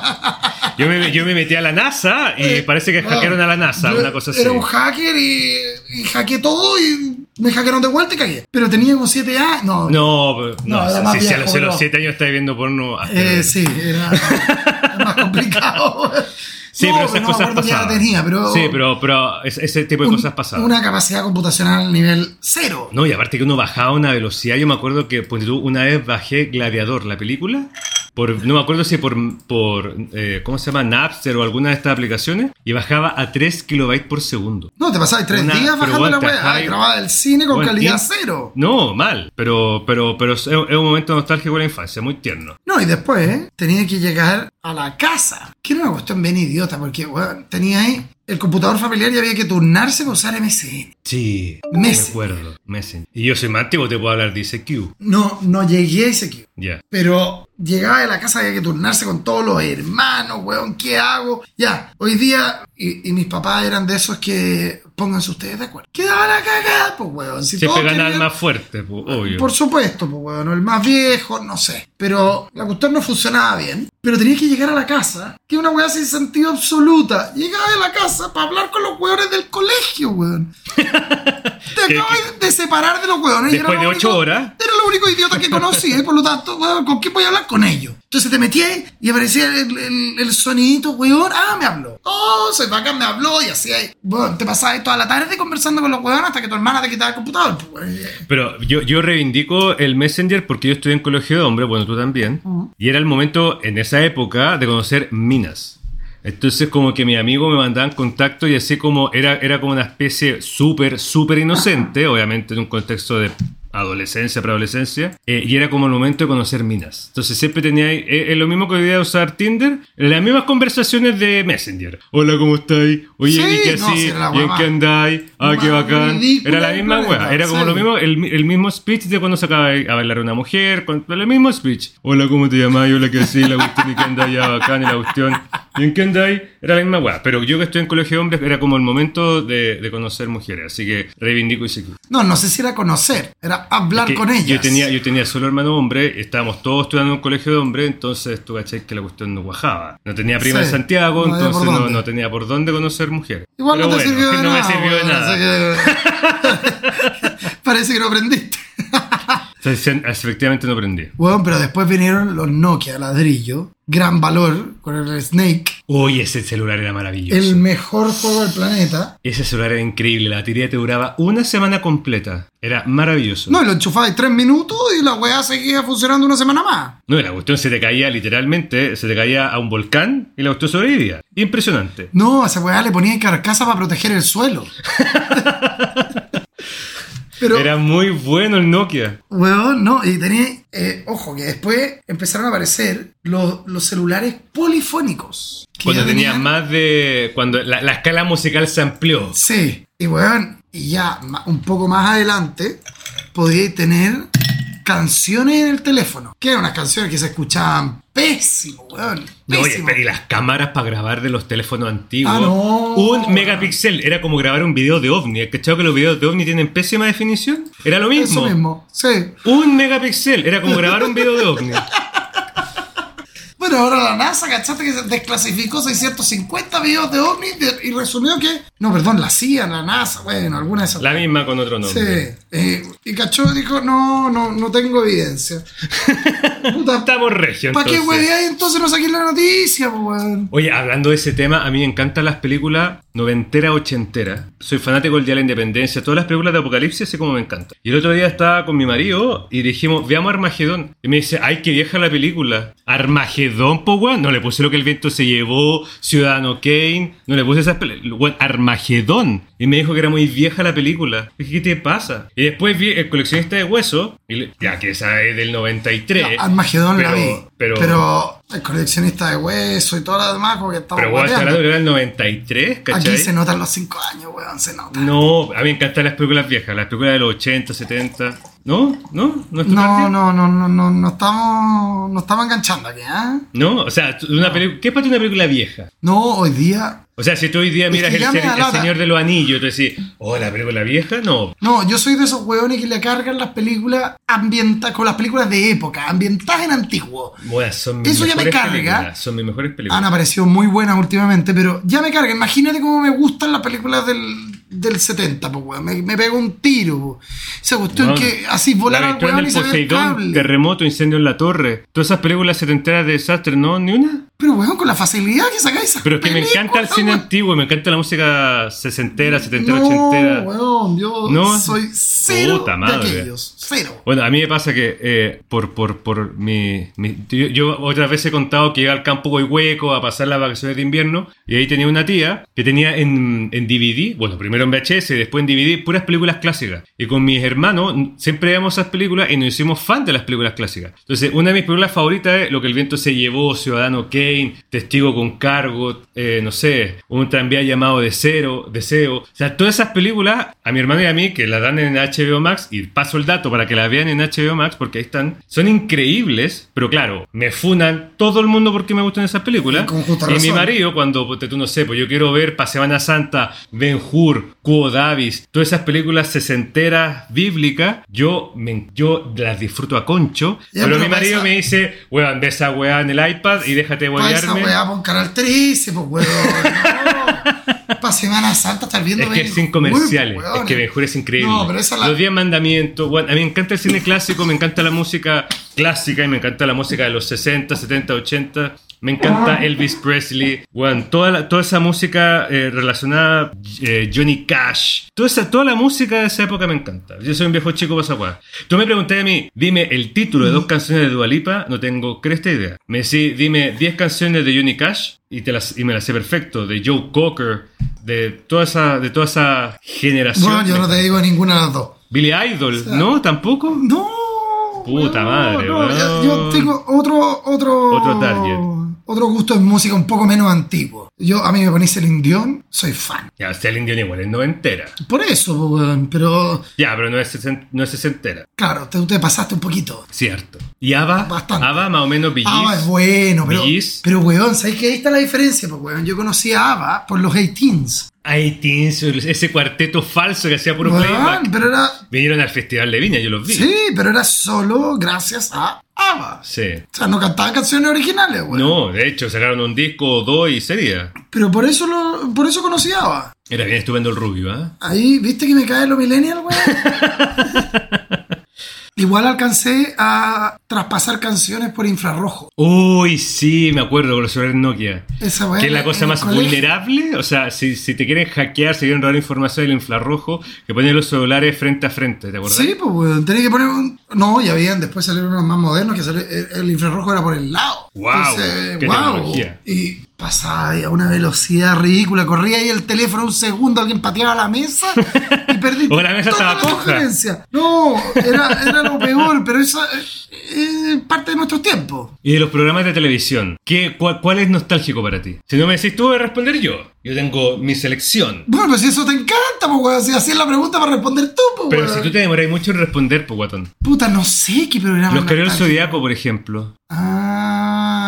A: Yo me, yo me metí a la NASA y parece que hackearon a la NASA,
B: Yo
A: una cosa así.
B: Era un hacker y, y hackeé todo y me hackearon de vuelta y cagué. Pero tenía como siete años. No,
A: No, pero- no,
B: No, era
A: si-
B: más
A: si, si a
B: viejo,
A: los, a los
B: bro.
A: siete años estás viendo porno. hasta-
B: Eh, sí, era, era más complicado.
A: Sí,
B: No,
A: pero esas
B: no me
A: cosas
B: acuerdo qué edad
A: pasaban.
B: tenía, pero-
A: Sí, pero, pero ese, ese tipo de
B: Un-
A: cosas pasaban.
B: Una capacidad computacional nivel cero.
A: No, y aparte que uno bajaba a una velocidad. Yo me acuerdo que ponte tú, una vez bajé Gladiador, la película. Por, no me acuerdo si por, por eh, ¿cómo se llama? Napster o alguna de estas aplicaciones. Y bajaba a tres kilobytes por segundo.
B: No, te pasabas tres
A: Una-
B: días
A: pero
B: bajando la
A: bueno, te
B: weá.
A: bajáis-
B: Grababa del cine con
A: Bueno,
B: calidad
A: y-
B: cero.
A: No, mal. Pero, pero, pero es, es un momento nostálgico de la infancia, muy tierno.
B: No, y después ¿eh? tenía que llegar a la casa. Que era una cuestión bien idiota, porque weón, tenía ahí el computador familiar y había que turnarse para usar M S N.
A: Sí,
B: Messenger.
A: me acuerdo. Messenger. Y yo soy más antiguo, te puedo hablar de I C Q.
B: No, no llegué a ese Q.
A: Ya.
B: Pero llegaba de la casa, había que turnarse con todos los hermanos, weón, ¿qué hago? Ya, hoy día, y, y mis papás eran de esos que pónganse ustedes de acuerdo. Quedaban a cagar, pues, weón. Si
A: Siempre
B: todos
A: gana el
B: querían-
A: más fuerte, pues, obvio.
B: Por supuesto, pues, weón, el más viejo, no sé. Pero la cuestión no funcionaba bien. Pero tenía que llegar a la casa, que es una weá sin sentido absoluta. Llegaba a la casa para hablar con los weones del colegio, weón. Te acabas de separar de los weones. y era
A: Después
B: lo
A: de ocho
B: único-
A: horas.
B: Era lo único idiota que conocía, y por lo tanto, weón, ¿con quién voy a hablar? Con ellos. Entonces te metí ahí y aparecía el, el, el sonidito, weón. Ah, me habló. Oh, soy bacán, me habló y así ahí. Bueno, te pasabas ahí toda la tarde conversando con los weones hasta que tu hermana te quitaba el computador, pues, weón.
A: Pero yo, yo reivindico el Messenger porque yo estudié en colegio de hombres, bueno, tú también.
B: Ujú.
A: Y era el momento, en esa época, de conocer minas. Entonces como que mis amigos me mandaban contacto y así como era, era como una especie súper, súper inocente, obviamente en un contexto de adolescencia, preadolescencia, eh, y era como el momento de conocer minas. Entonces siempre tenía ahí, eh, eh, lo mismo que hoy día usar Tinder, las mismas conversaciones de Messenger. Hola, ¿cómo estáis? Oye,
B: Sí,
A: ¿y qué
B: no,
A: así?
B: sí, era la
A: ¿Y en
B: hueá
A: qué andáis? Ah, qué
B: más
A: bacán.
B: ridícula
A: Era la
B: del
A: misma
B: planeta,
A: wea, era como
B: sí.
A: lo mismo, el, el mismo speech de cuando se acaba de- a bailar una mujer, con, el mismo speech. Hola, ¿cómo te llamas? Hola, ¿qué así? La cuestión, ¿y qué andáis? Ya, bacán, y la cuestión. ¿Y en qué andáis? Era la misma wea. Pero yo que estoy en colegio de hombres, era como el momento de, de conocer mujeres. Así que reivindico y seguí.
B: No, no sé si era conocer, era hablar
A: Que
B: con ellas.
A: Yo tenía, yo tenía solo hermano hombre, estábamos todos estudiando en un colegio de hombres, entonces tú cachai que la cuestión no cuajaba. No tenía prima
B: Sí,
A: en Santiago,
B: no había
A: entonces
B: por
A: no,
B: dónde.
A: no tenía por dónde conocer mujeres.
B: Igual
A: Pero
B: no te
A: bueno,
B: sirvió de
A: no
B: nada.
A: me sirvió de
B: weón,
A: nada.
B: así que- Parece que no aprendiste.
A: O sea, se- efectivamente no aprendí.
B: Bueno, pero después vinieron los Nokia ladrillo. Gran valor con el Snake.
A: Uy, ese celular era maravilloso.
B: El mejor juego del planeta.
A: Ese celular era increíble, la batería te duraba una semana completa. Era maravilloso.
B: No, y lo enchufabas tres minutos y la weá seguía funcionando una semana más.
A: No, la cuestión se te caía literalmente, se te caía a un volcán y la cuestión sobrevivía. Impresionante.
B: No, a esa weá le ponía carcasa para proteger el suelo. Pero,
A: Era muy bueno el Nokia.
B: weón, no, y tenía, eh, ojo, que después empezaron a aparecer los, los celulares polifónicos. que
A: Cuando
B: ya
A: tenías
B: tenían-
A: más de... Cuando la, la escala musical se amplió.
B: Sí, y weón, y ya ma- un poco más adelante podíais tener canciones en el teléfono. Que eran unas canciones que se escuchaban pésimo, weón.
A: No, oye,
B: Pésimo.
A: pero y las cámaras para grabar de los teléfonos antiguos.
B: Ah, no.
A: Un megapíxel. Era como grabar un video de OVNI. ¿Has cachado que los videos de OVNI tienen pésima definición? Era lo mismo.
B: Eso mismo, sí.
A: Un megapíxel. Era como grabar un video de OVNI.
B: Bueno, ahora la NASA, ¿cachaste? Que desclasificó seiscientos cincuenta videos de ovnis de- y resumió que... No, perdón, la C I A, la NASA, bueno, alguna de esas...
A: La misma con otro nombre.
B: Sí. Eh, y cachó dijo, no, no, no tengo evidencia. Puta,
A: Estamos regio,
B: ¿para qué
A: entonces.
B: hueveáis entonces no saqué la noticia, po, weón?
A: Oye, hablando de ese tema, a mí me encantan las películas noventeras, ochenteras. Soy fanático del Día de la Independencia. Todas las películas de apocalipsis, así como me encantan. Y el otro día estaba con mi marido y dijimos, veamos Armagedón. Y me dice, ay, qué vieja la película. Armagedón, po, weón. No le puse Lo que el viento se llevó, Ciudadano Kane. No le puse esas películas. Armagedón. Y me dijo que era muy vieja la película. Dije, ¿qué te pasa? Y después vi El coleccionista de huesos. Y le- ya que esa es del noventa y tres.
B: No, Armagedón la
A: pero-
B: vi.
A: pero-
B: Pero el coleccionista de hueso y todo lo demás, como que estaba
A: Pero vos estás
B: guateando.
A: hablando que era el noventa y tres, ¿cachai?
B: Aquí se notan los cinco años, weón, se nota.
A: No, a mí me encantan las películas viejas, las películas de los ochenta, setenta. ¿No? ¿No? ¿No es tu
B: No,
A: parte?
B: no, no, no, no, no estamos, no estamos enganchando aquí, ¿eh?
A: ¿No? O sea, una peli- ¿qué es para ti una película vieja?
B: No, hoy día...
A: O sea, si tú hoy día
B: Es
A: miras
B: que
A: el,
B: ya me
A: ser-
B: da
A: el
B: lata.
A: Señor de los Anillos, tú decís, oh, la película vieja, no.
B: No, yo soy de esos hueones que le cargan las películas ambientadas, con las películas de época, ambientadas en antiguo.
A: Bueno, son mis
B: Eso ya me
A: mejores
B: carga.
A: películas. Son mis mejores películas.
B: Han aparecido muy buenas últimamente, pero ya me carga. Imagínate cómo me gustan las películas del, del setenta, pues, weón. Me, me pego un tiro, po. Esa cuestión
A: Bueno,
B: que así volar
A: La
B: al
A: aventura
B: weón
A: del
B: y se ve el
A: Poseidón,
B: cable.
A: Terremoto, Incendio en la Torre. Todas esas películas setenteras de desastre, ¿no? ¿Ni una?
B: Pero, weón, con la facilidad que sacáis esas
A: Pero es que me
B: películas,
A: encanta el cine
B: weón.
A: antiguo, me encanta la música sesentera, setentera,
B: No,
A: ochentera.
B: weón, yo
A: No.
B: soy cero
A: Puta
B: de
A: madre.
B: aquellos. Cero.
A: Bueno, a mí me pasa que eh, por, por, por mi, mi- yo, yo otras veces he contado que iba al campo Hueco a pasar las vacaciones de invierno y ahí tenía una tía que tenía en, en D V D, bueno, primero en V H S, después en D V D, puras películas clásicas. Y con mis hermanos siempre veíamos esas películas y nos hicimos fan de las películas clásicas. Entonces, una de mis películas favoritas es Lo que el viento se llevó, Ciudadano Kane, Testigo con cargo, eh, no sé, un tranvía llamado Deseo, Deseo. O sea, todas esas películas, a mi hermano y a mí, que las dan en H B O Max, y paso el dato para que las vean en H B O Max, porque ahí están, son increíbles, pero claro, me funan todo el mundo porque me gustan esas películas.
B: Y con justa
A: Y mi
B: razón.
A: marido, cuando, pues, tú no sé, pues yo quiero ver para Semana Santa, Ben-Hur, Quo Davis, todas esas películas sesenteras, bíblicas, yo, me, yo las disfruto a concho,
B: Ya,
A: pero
B: pero
A: mi marido
B: pasa-
A: me dice, weón, ve esa weá en el iPad y déjate
B: Pa' esa
A: huevearme.
B: weá, pon canal trece, pues, weón. No. Pa' Semana Santa estar viendo
A: Es que
B: Ben
A: sin
B: Hur,
A: comerciales,
B: pues, weón.
A: es que Ben-Hur es increíble.
B: No, pero esa la-
A: Los Diez Mandamientos, bueno, a mí me encanta el cine clásico, me encanta la música clásica y me encanta la música de los sesenta, setenta, ochenta. Me encanta Elvis Presley, bueno, toda, la- toda esa música eh, relacionada eh, Johnny Cash, toda, esa, toda la música de esa época me encanta. Yo soy un viejo chico para esa weá. Tú me preguntaste a mí, dime el título de dos canciones de Dua Lipa, no tengo cresta idea. Me decís, dime diez canciones de Johnny Cash y, te las, y me las sé perfecto, de Joe Cocker, de toda esa, de toda esa generación.
B: Bueno, yo no te digo ninguna de las dos.
A: Billy Idol,
B: sea,
A: ¿no? ¿Tampoco?
B: No.
A: Puta
B: weón,
A: madre,
B: no,
A: weón.
B: yo, yo tengo otro, otro,
A: Otro target.
B: otro gusto en música un poco menos antiguo. Yo, a mí me ponís Celine Dion, soy fan.
A: Ya, Celine Dion igual es noventera.
B: Por eso, pues, weón, pero
A: Ya, pero no es, sesen- no es sesentera.
B: claro, te, te pasaste un poquito.
A: Cierto. ¿Y ABBA?
B: Bastante.
A: ABBA más o menos Bee
B: ABBA
A: Gees.
B: es bueno, pero,
A: Bee Gees.
B: pero weón, ¿sabes que ahí está la diferencia? Pues, weón, yo conocí a ABBA por los eighteens.
A: Aitins, ese cuarteto falso que hacía puro
B: Weón,
A: playback.
B: pero era...
A: Vinieron al Festival de Viña, yo los vi.
B: Sí, pero era solo gracias a ABBA.
A: Sí.
B: O sea, no cantaban canciones originales, weón.
A: No, de hecho, sacaron un disco o dos y sería.
B: Pero por eso, lo, por eso conocí a ABBA.
A: Era bien estupendo el rubio, ¿ah?
B: Ahí, ¿viste que me cae lo millennial, weón? Igual alcancé a traspasar canciones por infrarrojo.
A: Uy, sí, me acuerdo con los celulares Nokia.
B: Esa weá.
A: Que es la
B: en
A: cosa
B: el
A: más
B: colegio.
A: vulnerable. O sea, si, si te quieren hackear, si quieren robar información del infrarrojo, que ponen los celulares frente a frente, ¿te acuerdas?
B: Sí, pues, weón. Tenía que poner un. No, ya habían. Después salieron unos más modernos que salió- el, el infrarrojo era por el lado.
A: Guau, qué
B: guau.
A: tecnología.
B: Y pasaba ahí a una velocidad ridícula. Corría ahí el teléfono un segundo, alguien pateaba la mesa y perdí.
A: O la mesa
B: toda
A: estaba
B: la
A: coja.
B: conferencia. No, era, era lo peor, pero eso es eh, parte de nuestros tiempos.
A: Y de los programas de televisión, ¿qué, cuál, ¿cuál es nostálgico para ti? Si no me decís tú, voy a responder yo. Yo tengo mi selección.
B: Bueno, pues si eso te encanta, pues, weón. Si así es la pregunta para responder tú, pues,
A: Pero
B: weón.
A: si tú te demoráis mucho en responder, pues, guatón.
B: Puta, no sé qué programa.
A: Los Caballeros del
B: nostálgico.
A: Zodiaco, por ejemplo.
B: Ah.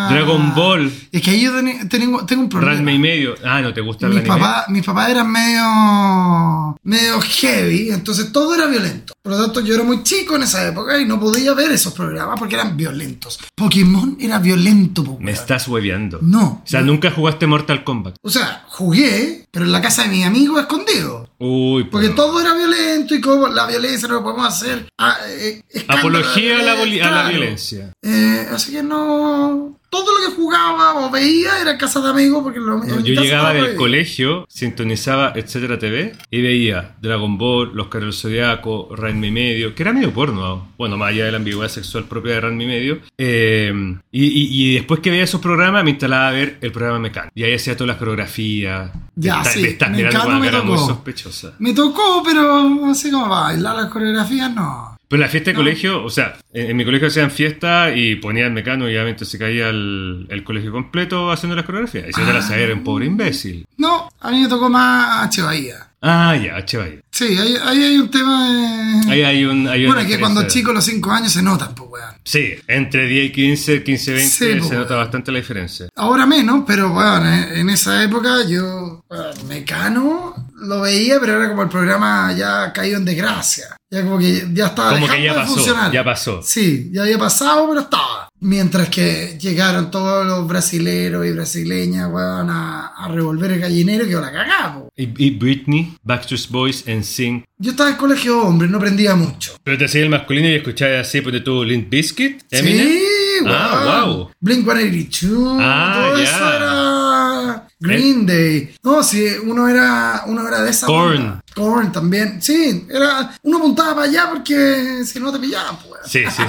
A: Dragon Ball.
B: Es que ahí yo ten- tengo, tengo un problema.
A: Ranma y medio. Ah, ¿no te gusta el
B: Mis
A: anime?
B: papás, mis papás eran medio, medio heavy, entonces todo era violento. Por lo tanto, yo era muy chico en esa época y no podía ver esos programas porque eran violentos. Pokémon era violento, po,
A: Me
B: weón.
A: estás hueveando.
B: No.
A: O sea, nunca jugaste Mortal Kombat.
B: O sea, jugué, pero en la casa de mi amigo escondido.
A: Uy,
B: Porque
A: pues.
B: todo era violento y como la violencia no lo podemos hacer. Ah, eh, escándalo
A: Apología
B: de
A: a la, boli- a la
B: claro.
A: violencia.
B: Eh, así que no. Todo lo que jugaba o veía era en casa de amigos porque lo,
A: No,
B: en mi
A: yo
B: casa
A: llegaba
B: estaba
A: del
B: prohibido.
A: colegio, sintonizaba Etcétera T V y veía Dragon Ball, Los Caballeros del Zodiaco, Ranma y medio, que era medio porno, bueno, más allá de la ambigüedad sexual propia de Ranma y medio. Eh, y, y- y después que veía esos programas me instalaba a ver el programa Mecano. Y ahí hacía todas las coreografías.
B: Ya,
A: me, está-
B: sí,
A: me estás mirando
B: Mecano
A: con una
B: me
A: cara muy
B: tocó.
A: sospechosa.
B: Me tocó, pero así como bailar las coreografías, no.
A: Pero en la fiesta de
B: No.
A: colegio, o sea, en, en mi colegio hacían fiesta y ponían Mecano y obviamente se caía el, el colegio completo haciendo las coreografías. Y si no te las sabías, era un pobre imbécil.
B: No, a mí me tocó más H. Bahía.
A: Ah, ya, che, vaya.
B: Sí, ahí, ahí hay un tema de...
A: Ahí hay un... Hay
B: bueno,
A: una
B: es que cuando
A: diferencia.
B: chicos los cinco años se notan, pues, weón.
A: Sí, entre diez y quince, quince, veinte
B: Sí,
A: se
B: po,
A: nota
B: weón.
A: bastante la diferencia.
B: Ahora menos, pero bueno, en, en esa época yo, bueno, Mecano lo veía, pero era como el programa ya caído en desgracia. Ya como que ya estaba
A: Como que
B: dejando
A: ya
B: de
A: pasó,
B: funcionar.
A: ya pasó.
B: Sí, ya había pasado, pero estaba. Mientras que llegaron todos los brasileros y brasileñas, weón, a, a revolver el gallinero, que la cagamos.
A: Y, y Britney, Backstreet Boys, N Sync.
B: Yo estaba en colegio hombre, no aprendía mucho.
A: Pero te hacía el masculino y escuchabas así, ponte tú, Limp Bizkit, Eminem.
B: Sí,
A: Ah,
B: weón.
A: wow.
B: Blink ciento ochenta y dos,
A: Ah,
B: todo
A: ya.
B: eso era Green Day. No, sí, uno era, uno era de esa
A: Korn.
B: onda. Korn también. Sí, era, uno apuntaba para allá porque si no te pillaban, pues.
A: Sí, sí.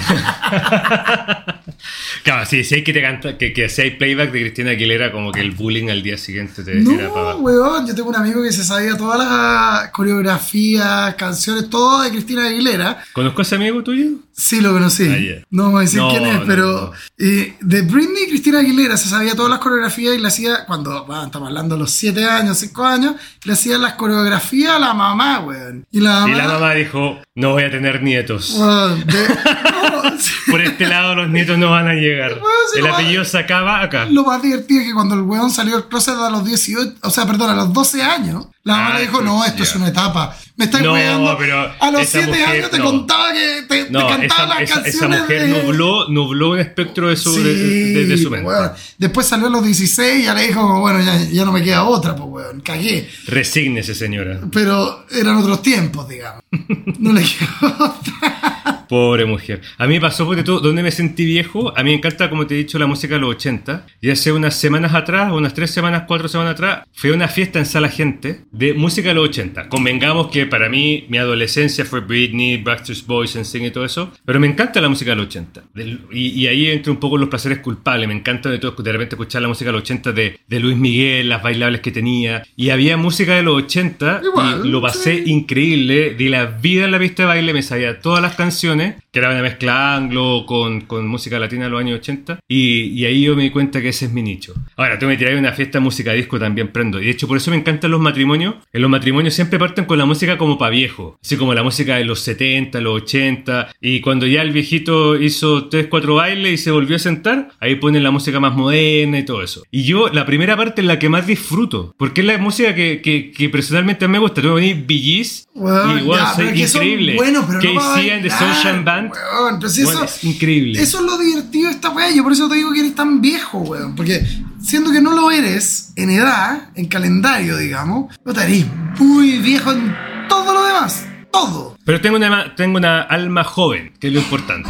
A: Claro, sí, sí hay que te canta, que, que si hay playback de Cristina Aguilera, como que el bullying al día siguiente te era para
B: No,
A: abajo.
B: weón, yo tengo un amigo que se sabía todas las coreografías, canciones, todo de Cristina Aguilera.
A: ¿Conozco a ese amigo tuyo?
B: Sí, lo conocí.
A: Ah, yeah.
B: No vamos a decir
A: No,
B: quién es,
A: no,
B: pero
A: no.
B: eh, de Britney y Cristina Aguilera se sabía todas las coreografías y le hacía, cuando, bueno, estamos hablando de los siete años, cinco años, le hacía las coreografías a la mamá, weón. Y la mamá...
A: Y la mamá dijo, no voy a tener nietos.
B: weón, de- no, sí.
A: Por este lado los nietos no van a llegar.
B: Bueno, sí,
A: El
B: lo más-
A: apellido se acaba acá.
B: Lo más divertido es que cuando el weón salió del closet a los dieciocho, o sea, perdón, a los doce años, la mamá
A: Ah,
B: le dijo, no,
A: pues,
B: esto
A: ya.
B: es una etapa. Me estás
A: No,
B: weando.
A: pero
B: A los
A: esa
B: siete
A: mujer,
B: años te
A: no.
B: contaba que te, te
A: No,
B: cantaba
A: esa,
B: las
A: esa, esa
B: canciones
A: mujer
B: de...
A: nubló, nubló un espectro de su,
B: Sí,
A: de, de- de su mente.
B: weón. Después salió a los dieciséis y ya le dijo, bueno, ya, ya no me queda otra, pues, weón, cagué.
A: Resígnese, señora.
B: Pero eran otros tiempos, digamos. No le quedó otra.
A: Pobre mujer. A mí me pasó porque tú, donde me sentí viejo, a mí me encanta, como te he dicho, la música de los ochenta. Y hace unas semanas atrás, unas tres semanas, cuatro semanas atrás, fui a una fiesta en Sala Gente de música de los ochenta. Convengamos que para mí, mi adolescencia fue Britney, Backstreet Boys, N Sync y todo eso. Pero me encanta la música de los ochenta. Del- Y, y ahí entro un poco en los placeres culpables. Me encanta de todo, de repente escuchar la música de los ochenta de, de Luis Miguel, las bailables que tenía. Y había música de los ochenta
B: Igual,
A: y lo pasé
B: sí.
A: increíble. Di la vida en la pista de baile, me sabía todas las canciones, que era una mezcla anglo con, con música latina de los años ochenta. Y, y ahí yo me di cuenta que ese es mi nicho. Ahora, tú me tiras una fiesta de música disco, también prendo. Y de hecho, por eso me encantan los matrimonios. En los matrimonios siempre parten con la música como para viejo. Así como la música de los setenta, los ochenta. Y cuando ya el viejito hizo tres, cuatro bailes y se volvió a sentar, ahí ponen la música más moderna y todo eso. Y yo, la primera parte es la que más disfruto. Porque es la música que, que, que personalmente me gusta. Tú me venís Bee Gees
B: Weón,
A: y bueno,
B: ya,
A: es
B: pero es que son
A: increíble.
B: buenos, pero no para
A: K C and the
B: bailar,
A: Sunshine Band.
B: weón, pero si
A: Bueno,
B: eso,
A: es increíble.
B: Eso es lo divertido de esta weá. Yo por eso te digo que eres tan viejo, weón. Porque siendo que no lo eres en edad, en calendario, digamos, no te eres muy viejo en todo lo demás. Todo.
A: Pero tengo una, tengo una alma joven, que es lo importante.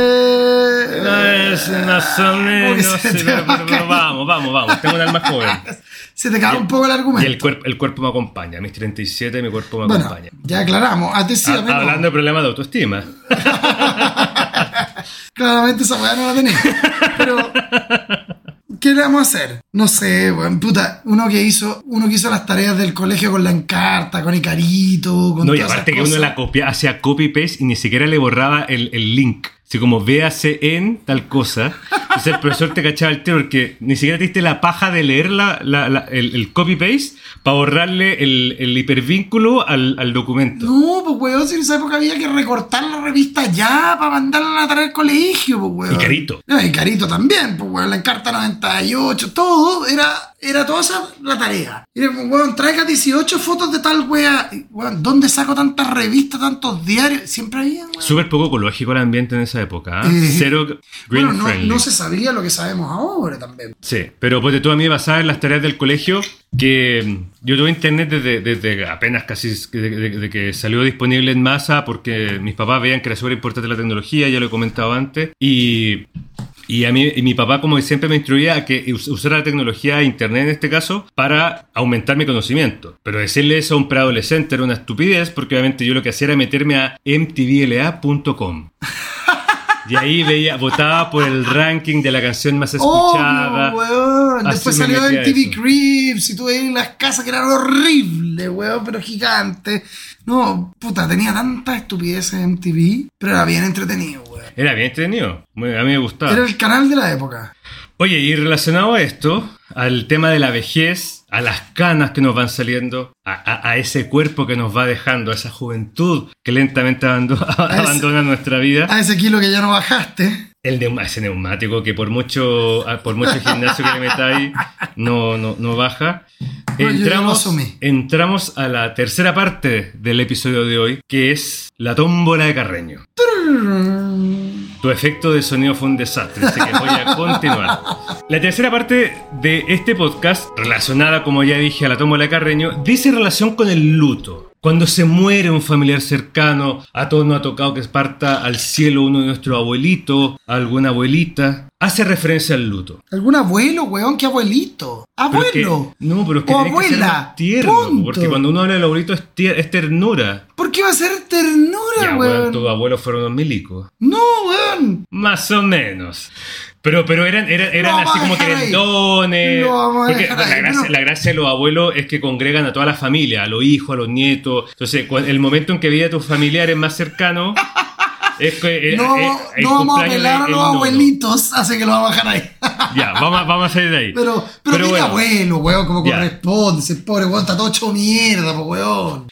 B: Eh,
A: No es más o
B: como que
A: menos,
B: se te
A: pero,
B: va
A: pero-
B: a
A: pero
B: caer.
A: vamos, vamos, vamos. Tengo un alma joven.
B: Se te cae un poco el
A: Y
B: argumento.
A: el, cuerpo el cuerpo me acompaña. A mis treinta y siete mi cuerpo me
B: Bueno,
A: acompaña.
B: ya aclaramos. Atención,
A: Ha-
B: amigo.
A: hablando de problemas de autoestima.
B: Claramente esa weá no la tenía. Pero, ¿qué le vamos a hacer? No sé, weón. Puta, uno que hizo, uno que hizo las tareas del colegio con la encarta, con Icarito, con
A: No, y
B: todas
A: aparte
B: esas
A: que uno
B: cosas.
A: la copia, hacía copy-paste y ni siquiera le borraba el, el link. así como véase en tal cosa. Entonces el profesor te cachaba el tiro porque ni siquiera te diste la paja de leer la, la, la, el, el copy-paste para borrarle el, el hipervínculo al, al documento.
B: No, pues weón, si en esa época había que recortar la revista ya para mandarla a la tarea al colegio, pues weón.
A: Y carito.
B: No, y carito también, pues weón, la Encarta noventa y ocho, todo, era, era toda esa la tarea. Y era, weón, traiga dieciocho fotos de tal wea. Y, weón, ¿dónde saco tantas revistas, tantos diarios? Siempre había, weón.
A: Súper poco ecológico el ambiente en esa época, ¿eh?
B: Eh,
A: Cero green
B: bueno, no,
A: friendly.
B: no se sabía lo que sabemos ahora también.
A: Sí, pero pues de tú a mí pasaba en las tareas del colegio que yo tuve internet desde, desde apenas casi de, de, de que salió disponible en masa porque mis papás veían que era súper importante la tecnología, ya lo he comentado antes, y, y a mí y mi papá como siempre me instruía a que usara la tecnología, internet en este caso, para aumentar mi conocimiento. Pero decirle eso a un preadolescente era una estupidez porque obviamente yo lo que hacía era meterme a m t v l a punto com. Y ahí veía, votaba por el ranking de la canción más escuchada.
B: Oh, weón.
A: Así
B: Después
A: me
B: salió
A: metía
B: M T V
A: eso.
B: Cribs y tú veías las casas que eran horribles, weón, pero gigantes. No, puta, tenía tantas estupideces en M T V, pero era bien entretenido, weón.
A: Era bien entretenido, muy- a mí me gustaba.
B: Era el canal de la época.
A: Oye, y relacionado a esto, al tema de la vejez, a las canas que nos van saliendo, a, a- a ese cuerpo que nos va dejando, a esa juventud que lentamente abando- abandona nuestra vida,
B: A ese kilo que ya no bajaste.
A: el neuma- ese neumático que por mucho, a- por mucho gimnasio que le metáis no, no, no baja.
B: No, yo ya lo
A: Entramos,
B: asumí.
A: entramos a la tercera parte del episodio de hoy, que es la tómbola de Carreño. Tu efecto de sonido fue un desastre, así que voy a continuar. La tercera parte de este podcast, relacionada, como ya dije, a la tómbola de Carreño, dice relación con el luto. Cuando se muere un familiar cercano, a todos nos ha tocado que parta al cielo uno de nuestros abuelitos, alguna abuelita, hace referencia al luto.
B: ¿Algún abuelo, weón? ¿Qué abuelito?
A: Pero es que-
B: ¡Abuelo!
A: no, pero es que
B: O
A: tiene que ser
B: abuela,
A: más tierno,
B: punto.
A: porque cuando uno habla del abuelito es, tier- es ternura.
B: ¿Por qué va a ser ternura,
A: Ya, weón,
B: weón?
A: tus abuelos fueron unos milicos.
B: No, weón.
A: Más o menos. Pero, pero eran, eran, eran
B: Lo
A: así
B: vamos a
A: como
B: dejar ahí.
A: querendones.
B: Lo vamos a
A: Porque
B: dejar
A: la,
B: ahí,
A: gracia,
B: no.
A: la gracia de los abuelos es que congregan a toda la familia, a los hijos, a los nietos. Entonces, cu- el momento en que veía a tus familiares más cercanos es que eh,
B: No,
A: eh, el
B: no vamos a
A: cumpleaños
B: apelar a
A: del-
B: los
A: el nono.
B: abuelitos, así que lo vamos a bajar ahí.
A: Ya, vamos, a- vamos a salir de ahí.
B: Pero, pero,
A: Pero
B: tiene
A: bueno.
B: abuelo, weón, como
A: Ya.
B: corresponde. Ese pobre weón está todo hecho mierda, pues, weón.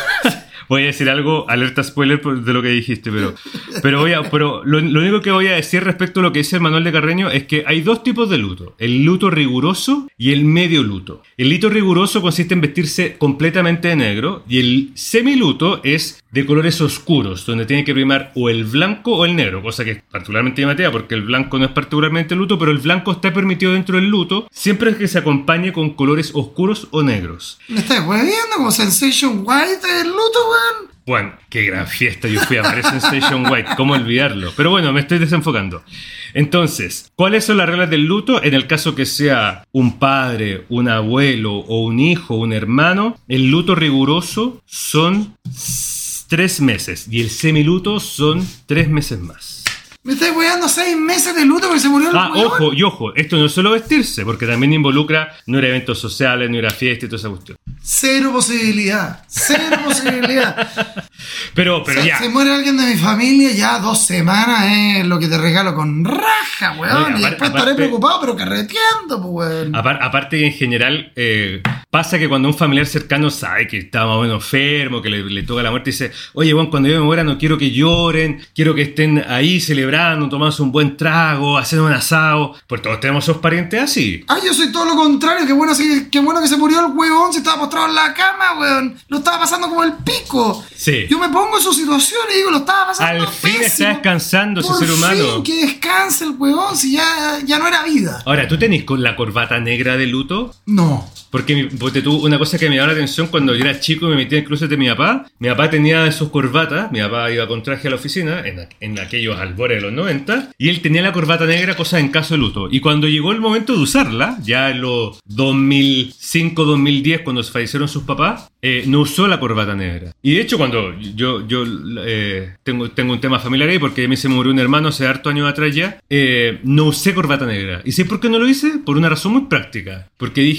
A: Voy a decir algo, alerta spoiler por- de lo que dijiste, pero, pero, voy a, pero lo, lo único que voy a decir respecto a lo que dice el manual de Carreño es que hay dos tipos de luto, el luto riguroso y el medio luto. El luto riguroso consiste en vestirse completamente de negro y el semiluto es de colores oscuros, donde tiene que primar o el blanco o el negro, cosa que es particularmente llamativa porque el blanco no es particularmente luto, pero el blanco está permitido dentro del luto siempre que se acompañe con colores oscuros o negros.
B: ¿Me estás weando como Sensation White el luto, weón?
A: Bueno, qué gran fiesta yo fui a Paris Sensation White, ¿cómo olvidarlo? Pero bueno, me estoy desenfocando. Entonces, ¿cuáles son las reglas del luto? En el caso que sea un padre, un abuelo o un hijo, un hermano, el luto riguroso son s- tres meses y el semiluto son tres meses más.
B: Me estás weando seis meses de luto porque se murió el
A: Ah,
B: weón.
A: ojo, y ojo, esto no es solo vestirse, porque también involucra no ir a eventos sociales, no ir a fiestas y toda esa cuestión.
B: Cero posibilidad. Cero posibilidad.
A: Pero, pero
B: se,
A: ya.
B: se muere alguien de mi familia, ya dos semanas es lo que te regalo con raja, weón.
A: Oye,
B: y
A: apar-
B: después estaré
A: aparte-
B: preocupado, pero carreteando, pues, weón.
A: Apar- aparte que en general eh, pasa que cuando un familiar cercano sabe que está más o menos enfermo, que le, le toca la muerte, dice, oye, bueno, cuando yo me muera no quiero que lloren, quiero que estén ahí celebrando, tomándose un buen trago, haciendo un asado, pues todos tenemos esos parientes así.
B: Ah, yo soy todo lo contrario. Qué bueno, si- qué bueno que se murió el huevón. Se estaba postrado en la cama, weón. Lo estaba pasando como el pico.
A: Sí.
B: Yo me pongo en su situación y digo, lo estaba pasando
A: Al fin
B: pésimo.
A: está descansando ese
B: Por
A: ser humano.
B: fin, que descanse el huevón si ya, ya no era vida.
A: Ahora, ¿tú tenés con la corbata negra de luto?
B: No.
A: Porque mi- ponte tú, una cosa que me llamó la atención cuando yo era chico y me metía en el closet de mi papá, mi papá tenía sus corbatas, mi papá iba con traje a la oficina en, a- en aquellos albores de los noventa, y él tenía la corbata negra, cosa en caso de luto. Y cuando llegó el momento de usarla, ya en los dos mil cinco, dos mil diez, cuando fallecieron sus papás, eh, no usó la corbata negra. Y de hecho, cuando yo, yo eh, tengo, tengo un tema familiar ahí, porque a mí se me murió un hermano hace hartos años atrás ya, eh, no usé corbata negra. ¿Y sé por qué no lo hice? Por una razón muy práctica. Porque dije,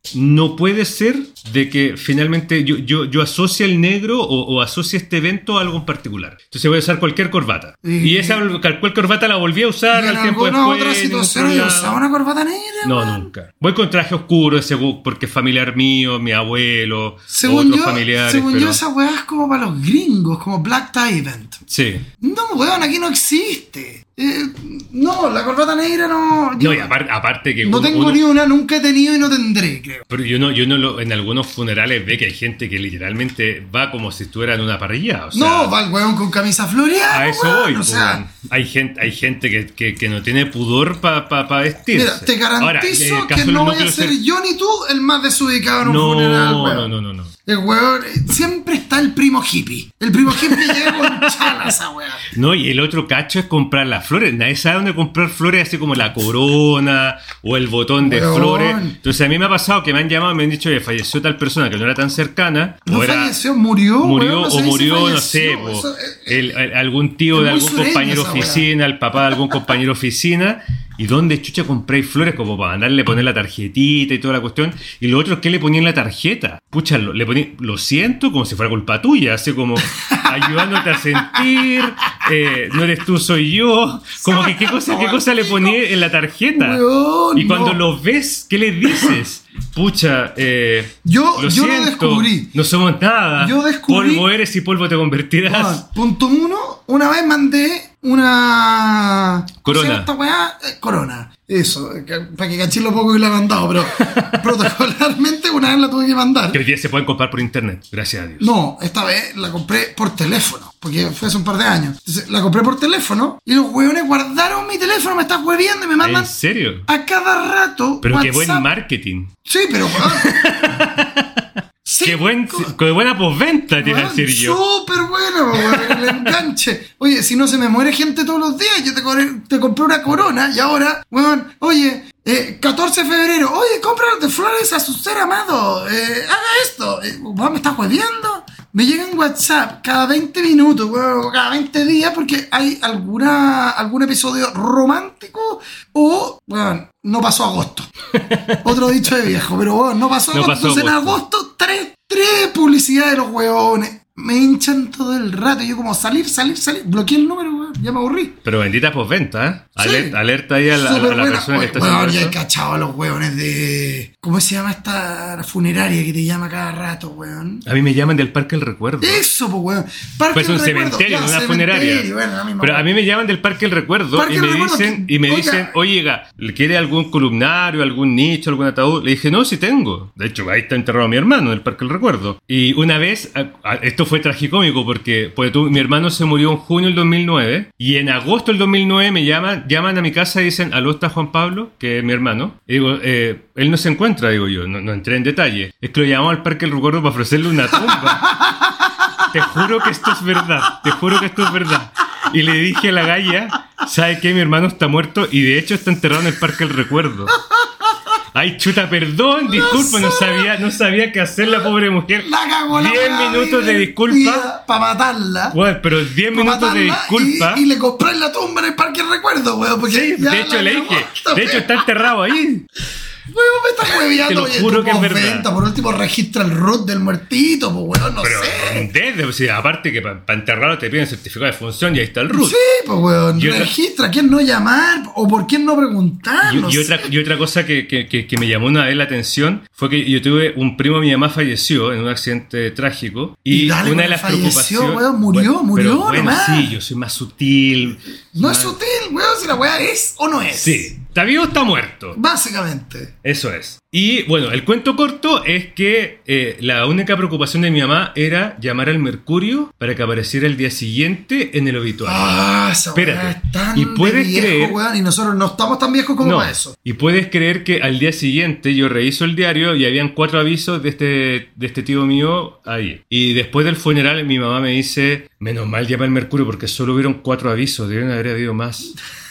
A: no puede ser de que finalmente yo, yo, yo asocie el negro o, o asocie este evento a algo en particular. Entonces voy a usar cualquier corbata.
B: Y,
A: y esa cualquier corbata la volví a usar al tiempo después.
B: ¿En otra situación yo usaba una corbata negra?
A: No,
B: man.
A: nunca. Voy con traje oscuro ese, porque es familiar mío, mi abuelo,
B: según
A: otros
B: yo,
A: familiares.
B: Según
A: pero...
B: yo, esa weá es como para los gringos, como Black Tie Event.
A: Sí.
B: No, weón, aquí no existe. Eh, no, la corbata negra no... Yo
A: no, y aparte, aparte que...
B: no
A: uno,
B: tengo
A: uno,
B: ni una, nunca he tenido y no tendré, creo.
A: Pero yo no, yo no lo, en algunos funerales ve que hay gente que literalmente va como si estuviera en una parrilla. O sea,
B: no, va el weón con camisa floreada.
A: A eso
B: weón,
A: voy.
B: O sea,
A: hay gente, hay gente que, que, que no tiene pudor para pa, pa vestirse.
B: Mira, te garantizo
A: Ahora,
B: que no voy a ser cer... yo ni tú el más desubicado en un
A: no,
B: funeral, weón.
A: No, no, no, no.
B: El weón, siempre está el primo hippie. El primo hippie llega con chala esa weón.
A: No, y el otro cacho es comprar las flores. Nadie sabe dónde comprar flores, así como la corona o el botón de
B: weón.
A: flores. Entonces a mí me ha pasado que me han llamado y me han dicho que falleció tal persona que no era tan cercana.
B: No
A: o era,
B: falleció, murió.
A: Murió
B: weón, no
A: o murió, no sé,
B: falleció.
A: po,
B: Eso, eh,
A: el, el, algún tío de algún compañero de oficina, el papá de algún compañero de oficina. ¿Y dónde chucha compráis flores? Como para mandarle poner la tarjetita y toda la cuestión. Y lo otro es que le ponían la tarjeta. Pucha, lo, le poní, lo siento, como si fuera culpa tuya. Así como ayudándote a sentir. Eh, no eres tú, soy yo. Como que qué cosa, qué cosa le ponía en la tarjeta.
B: Weón,
A: y cuando
B: no.
A: los ves, ¿qué les dices? Pucha, eh,
B: yo
A: lo
B: yo
A: siento,
B: lo descubrí.
A: No somos nada.
B: Yo descubrí.
A: Polvo eres y polvo te convertirás.
B: Ah, punto uno, una vez mandé una...
A: Corona.
B: Esta weá? Eh, corona. Eso, que, para que caché lo poco que le he mandado, pero protocolarmente una vez la tuve que mandar.
A: Que hoy día se pueden comprar por internet, gracias a Dios.
B: No, esta vez la compré por teléfono, porque fue hace un par de años. Entonces la compré por teléfono y los hueones guardaron mi teléfono, me estás hueviendo y me mandan...
A: ¿En serio?
B: A cada rato
A: Pero
B: WhatsApp.
A: qué buen marketing.
B: Sí, pero weón. Sí,
A: qué, buen, qué buena postventa, te iba a decir yo.
B: Súper bueno, weón, el enganche. Oye, si no se me muere gente todos los días, yo te, te compré una corona y ahora, weón, oye, eh, catorce de febrero, oye, cómprale de flores a su ser amado, eh, haga esto. Eh, weón, ¿me estás jodiendo? Me llega en WhatsApp cada veinte minutos, weón, cada veinte días, porque hay alguna algún episodio romántico o, weón, no pasó agosto. Otro dicho de viejo, pero weón, no pasó
A: no
B: agosto.
A: Pasó
B: en
A: agosto.
B: agosto, tres, tres publicidades de los weones. Me hinchan todo el rato. Yo como salir, salir, salir. Bloqueé el número, weón. Ya me aburrí.
A: Pero bendita postventa, ¿eh?
B: Sí.
A: Alerta, alerta ahí a la, a la persona que está
B: haciendo
A: haciendo
B: ya he
A: eso.
B: cachado a los weones de... ¿Cómo se llama esta funeraria que te llama cada rato, weón?
A: A mí me llaman del Parque del Recuerdo.
B: Eso, pues, weón. Parque
A: Pues un
B: del Recuerdo.
A: cementerio,
B: Ya,
A: una
B: cementerio,
A: funeraria.
B: bueno, la misma
A: Pero
B: weón.
A: a mí me llaman del Parque del Recuerdo
B: Parque
A: y
B: del
A: me
B: Recuerdo
A: dicen,
B: que-
A: y me
B: oiga.
A: dicen, oye, ¿quiere algún columnario, algún nicho, algún ataúd? Le dije, no, sí tengo. De hecho, ahí está enterrado mi hermano en el Parque del Recuerdo. Y una vez, a- a- esto fue tragicómico porque, porque tú, mi hermano se murió en junio del dos mil nueve y en agosto del dos mil nueve me llaman, llaman a mi casa y dicen, aló, está Juan Pablo, que es mi hermano. Y digo, eh, él no se encuentra, digo yo, no, no entré en detalle. Es que lo llamamos al Parque del Recuerdo para ofrecerle una tumba. Te juro que esto es verdad, te juro que esto es verdad. Y le dije a la galla, ¿sabe qué? Mi hermano está muerto y de hecho está enterrado en el Parque del Recuerdo. Ay, chuta, perdón, disculpa, no sabía, no sabía qué hacer la pobre mujer.
B: La cagó la
A: Diez
B: weá,
A: minutos de
B: divertida
A: disculpa.
B: para matarla.
A: Bueno, pero diez
B: Pa'
A: minutos de
B: matarla
A: disculpa.
B: Y, y le compré la tumba en el Parque del Recuerdo, weón. Porque
A: Sí,
B: ya
A: de hecho
B: la
A: le
B: cagó
A: dije,
B: esta
A: de hecho
B: weá.
A: está enterrado ahí.
B: Weón, me estás hueveando.
A: Te lo
B: Oye,
A: juro
B: tu
A: que es
B: postventa,
A: verdad.
B: Por último, registra el root del muertito, pues, weón, no
A: Pero
B: sé.
A: desde, o sea, aparte que para enterrarlo te piden certificado de función y ahí está el root.
B: Sí, pues, weón,
A: Y otra-
B: registra. ¿Quién no llamar? ¿O por quién no preguntar?
A: Y,
B: no
A: y
B: sé.
A: otra, y otra cosa que, que, que, que me llamó una vez la atención fue que yo tuve un primo, mi mamá falleció en un accidente trágico y,
B: Y dale,
A: una de
B: cuando
A: las
B: falleció,
A: preocupaciones...
B: weón, murió,
A: Bueno,
B: murió
A: pero bueno,
B: nomás.
A: sí, yo soy más sutil.
B: No es
A: más-
B: sutil, weón, si la weá es o no es.
A: Sí, ¿está vivo o está muerto?
B: Básicamente.
A: Eso es. Y bueno, el cuento corto es que eh, la única preocupación de mi mamá era llamar al Mercurio para que apareciera el día siguiente en el obituario.
B: Ah, esa weá
A: Espérate.
B: es tan
A: ¿Y puedes
B: de viejo,
A: creer?
B: weón, y nosotros no estamos tan viejos como
A: No.
B: para eso.
A: Y puedes creer que al día siguiente yo reviso el diario y habían cuatro avisos de este, de este tío mío ahí. Y después del funeral mi mamá me dice, menos mal llama al Mercurio porque solo hubieron cuatro avisos, deben haber habido más.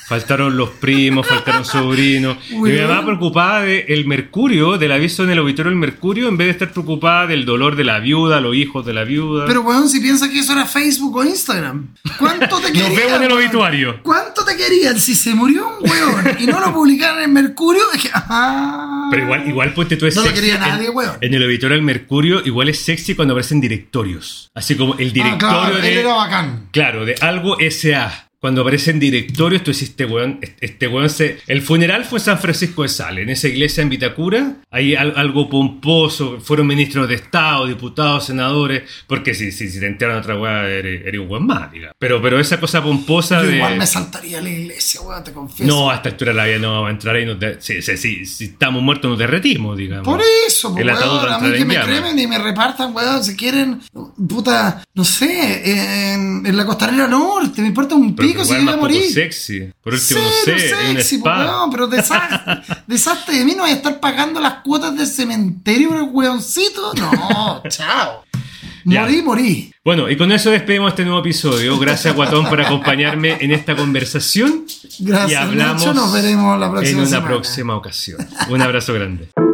A: Faltaron los primos, faltaron sobrinos.
B: Weón.
A: Y mi mamá preocupada del mercurio, del aviso en el obituario del mercurio, en vez de estar preocupada del dolor de la viuda, los hijos de la viuda.
B: Pero, weón, si piensas que eso era Facebook o Instagram, ¿cuánto te querían?
A: Nos vemos en el
B: weón?
A: obituario.
B: ¿Cuánto te querían? Si se murió un weón y no lo publicaron en Mercurio, es que... Ah,
A: Pero igual, igual ponte tú es
B: no lo
A: sexy.
B: quería nadie,
A: en,
B: weón.
A: en el obituario del mercurio, igual es sexy cuando aparecen directorios. Así como el
B: Ah,
A: directorio
B: claro,
A: de...
B: él era bacán.
A: Claro, de algo S A. Cuando aparecen directorios, tú dices, este weón, este weón se... El funeral fue en San Francisco de Sales, en esa iglesia en Vitacura. Hay al, algo pomposo, fueron ministros de Estado, diputados, senadores. Porque si, si, si te enteran otra weá, eres, eres un weón más, digamos. Pero, pero esa cosa pomposa
B: Yo
A: de...
B: igual me saltaría a la iglesia, weón, te confieso.
A: No, a esta altura de la vida no vamos a entrar ahí. No te, si, si, si, si estamos muertos nos derretimos, digamos.
B: Por eso, pues,
A: El ataúd
B: weón,
A: va a
B: a mí
A: entrar
B: que
A: en
B: me
A: llamas.
B: cremen y me repartan, weón, si quieren, puta, no sé, en, en la costanera norte, me importa un
A: Pero
B: pico si
A: igual
B: yo voy
A: más
B: a
A: poco
B: morir.
A: sexy. Por último, no
B: Cero
A: sé, en un
B: sexy, pues,
A: spa.
B: weón, pero desastre, desastre de mí, no voy a estar pagando las cuotas del cementerio por el weoncito. No, chao.
A: Ya.
B: Morí, morí.
A: Bueno, y con eso despedimos este nuevo episodio. Gracias, Guatón, por acompañarme en esta conversación.
B: Gracias,
A: y hablamos
B: Nacho, nos veremos la próxima
A: en una
B: semana.
A: próxima ocasión. Un abrazo grande.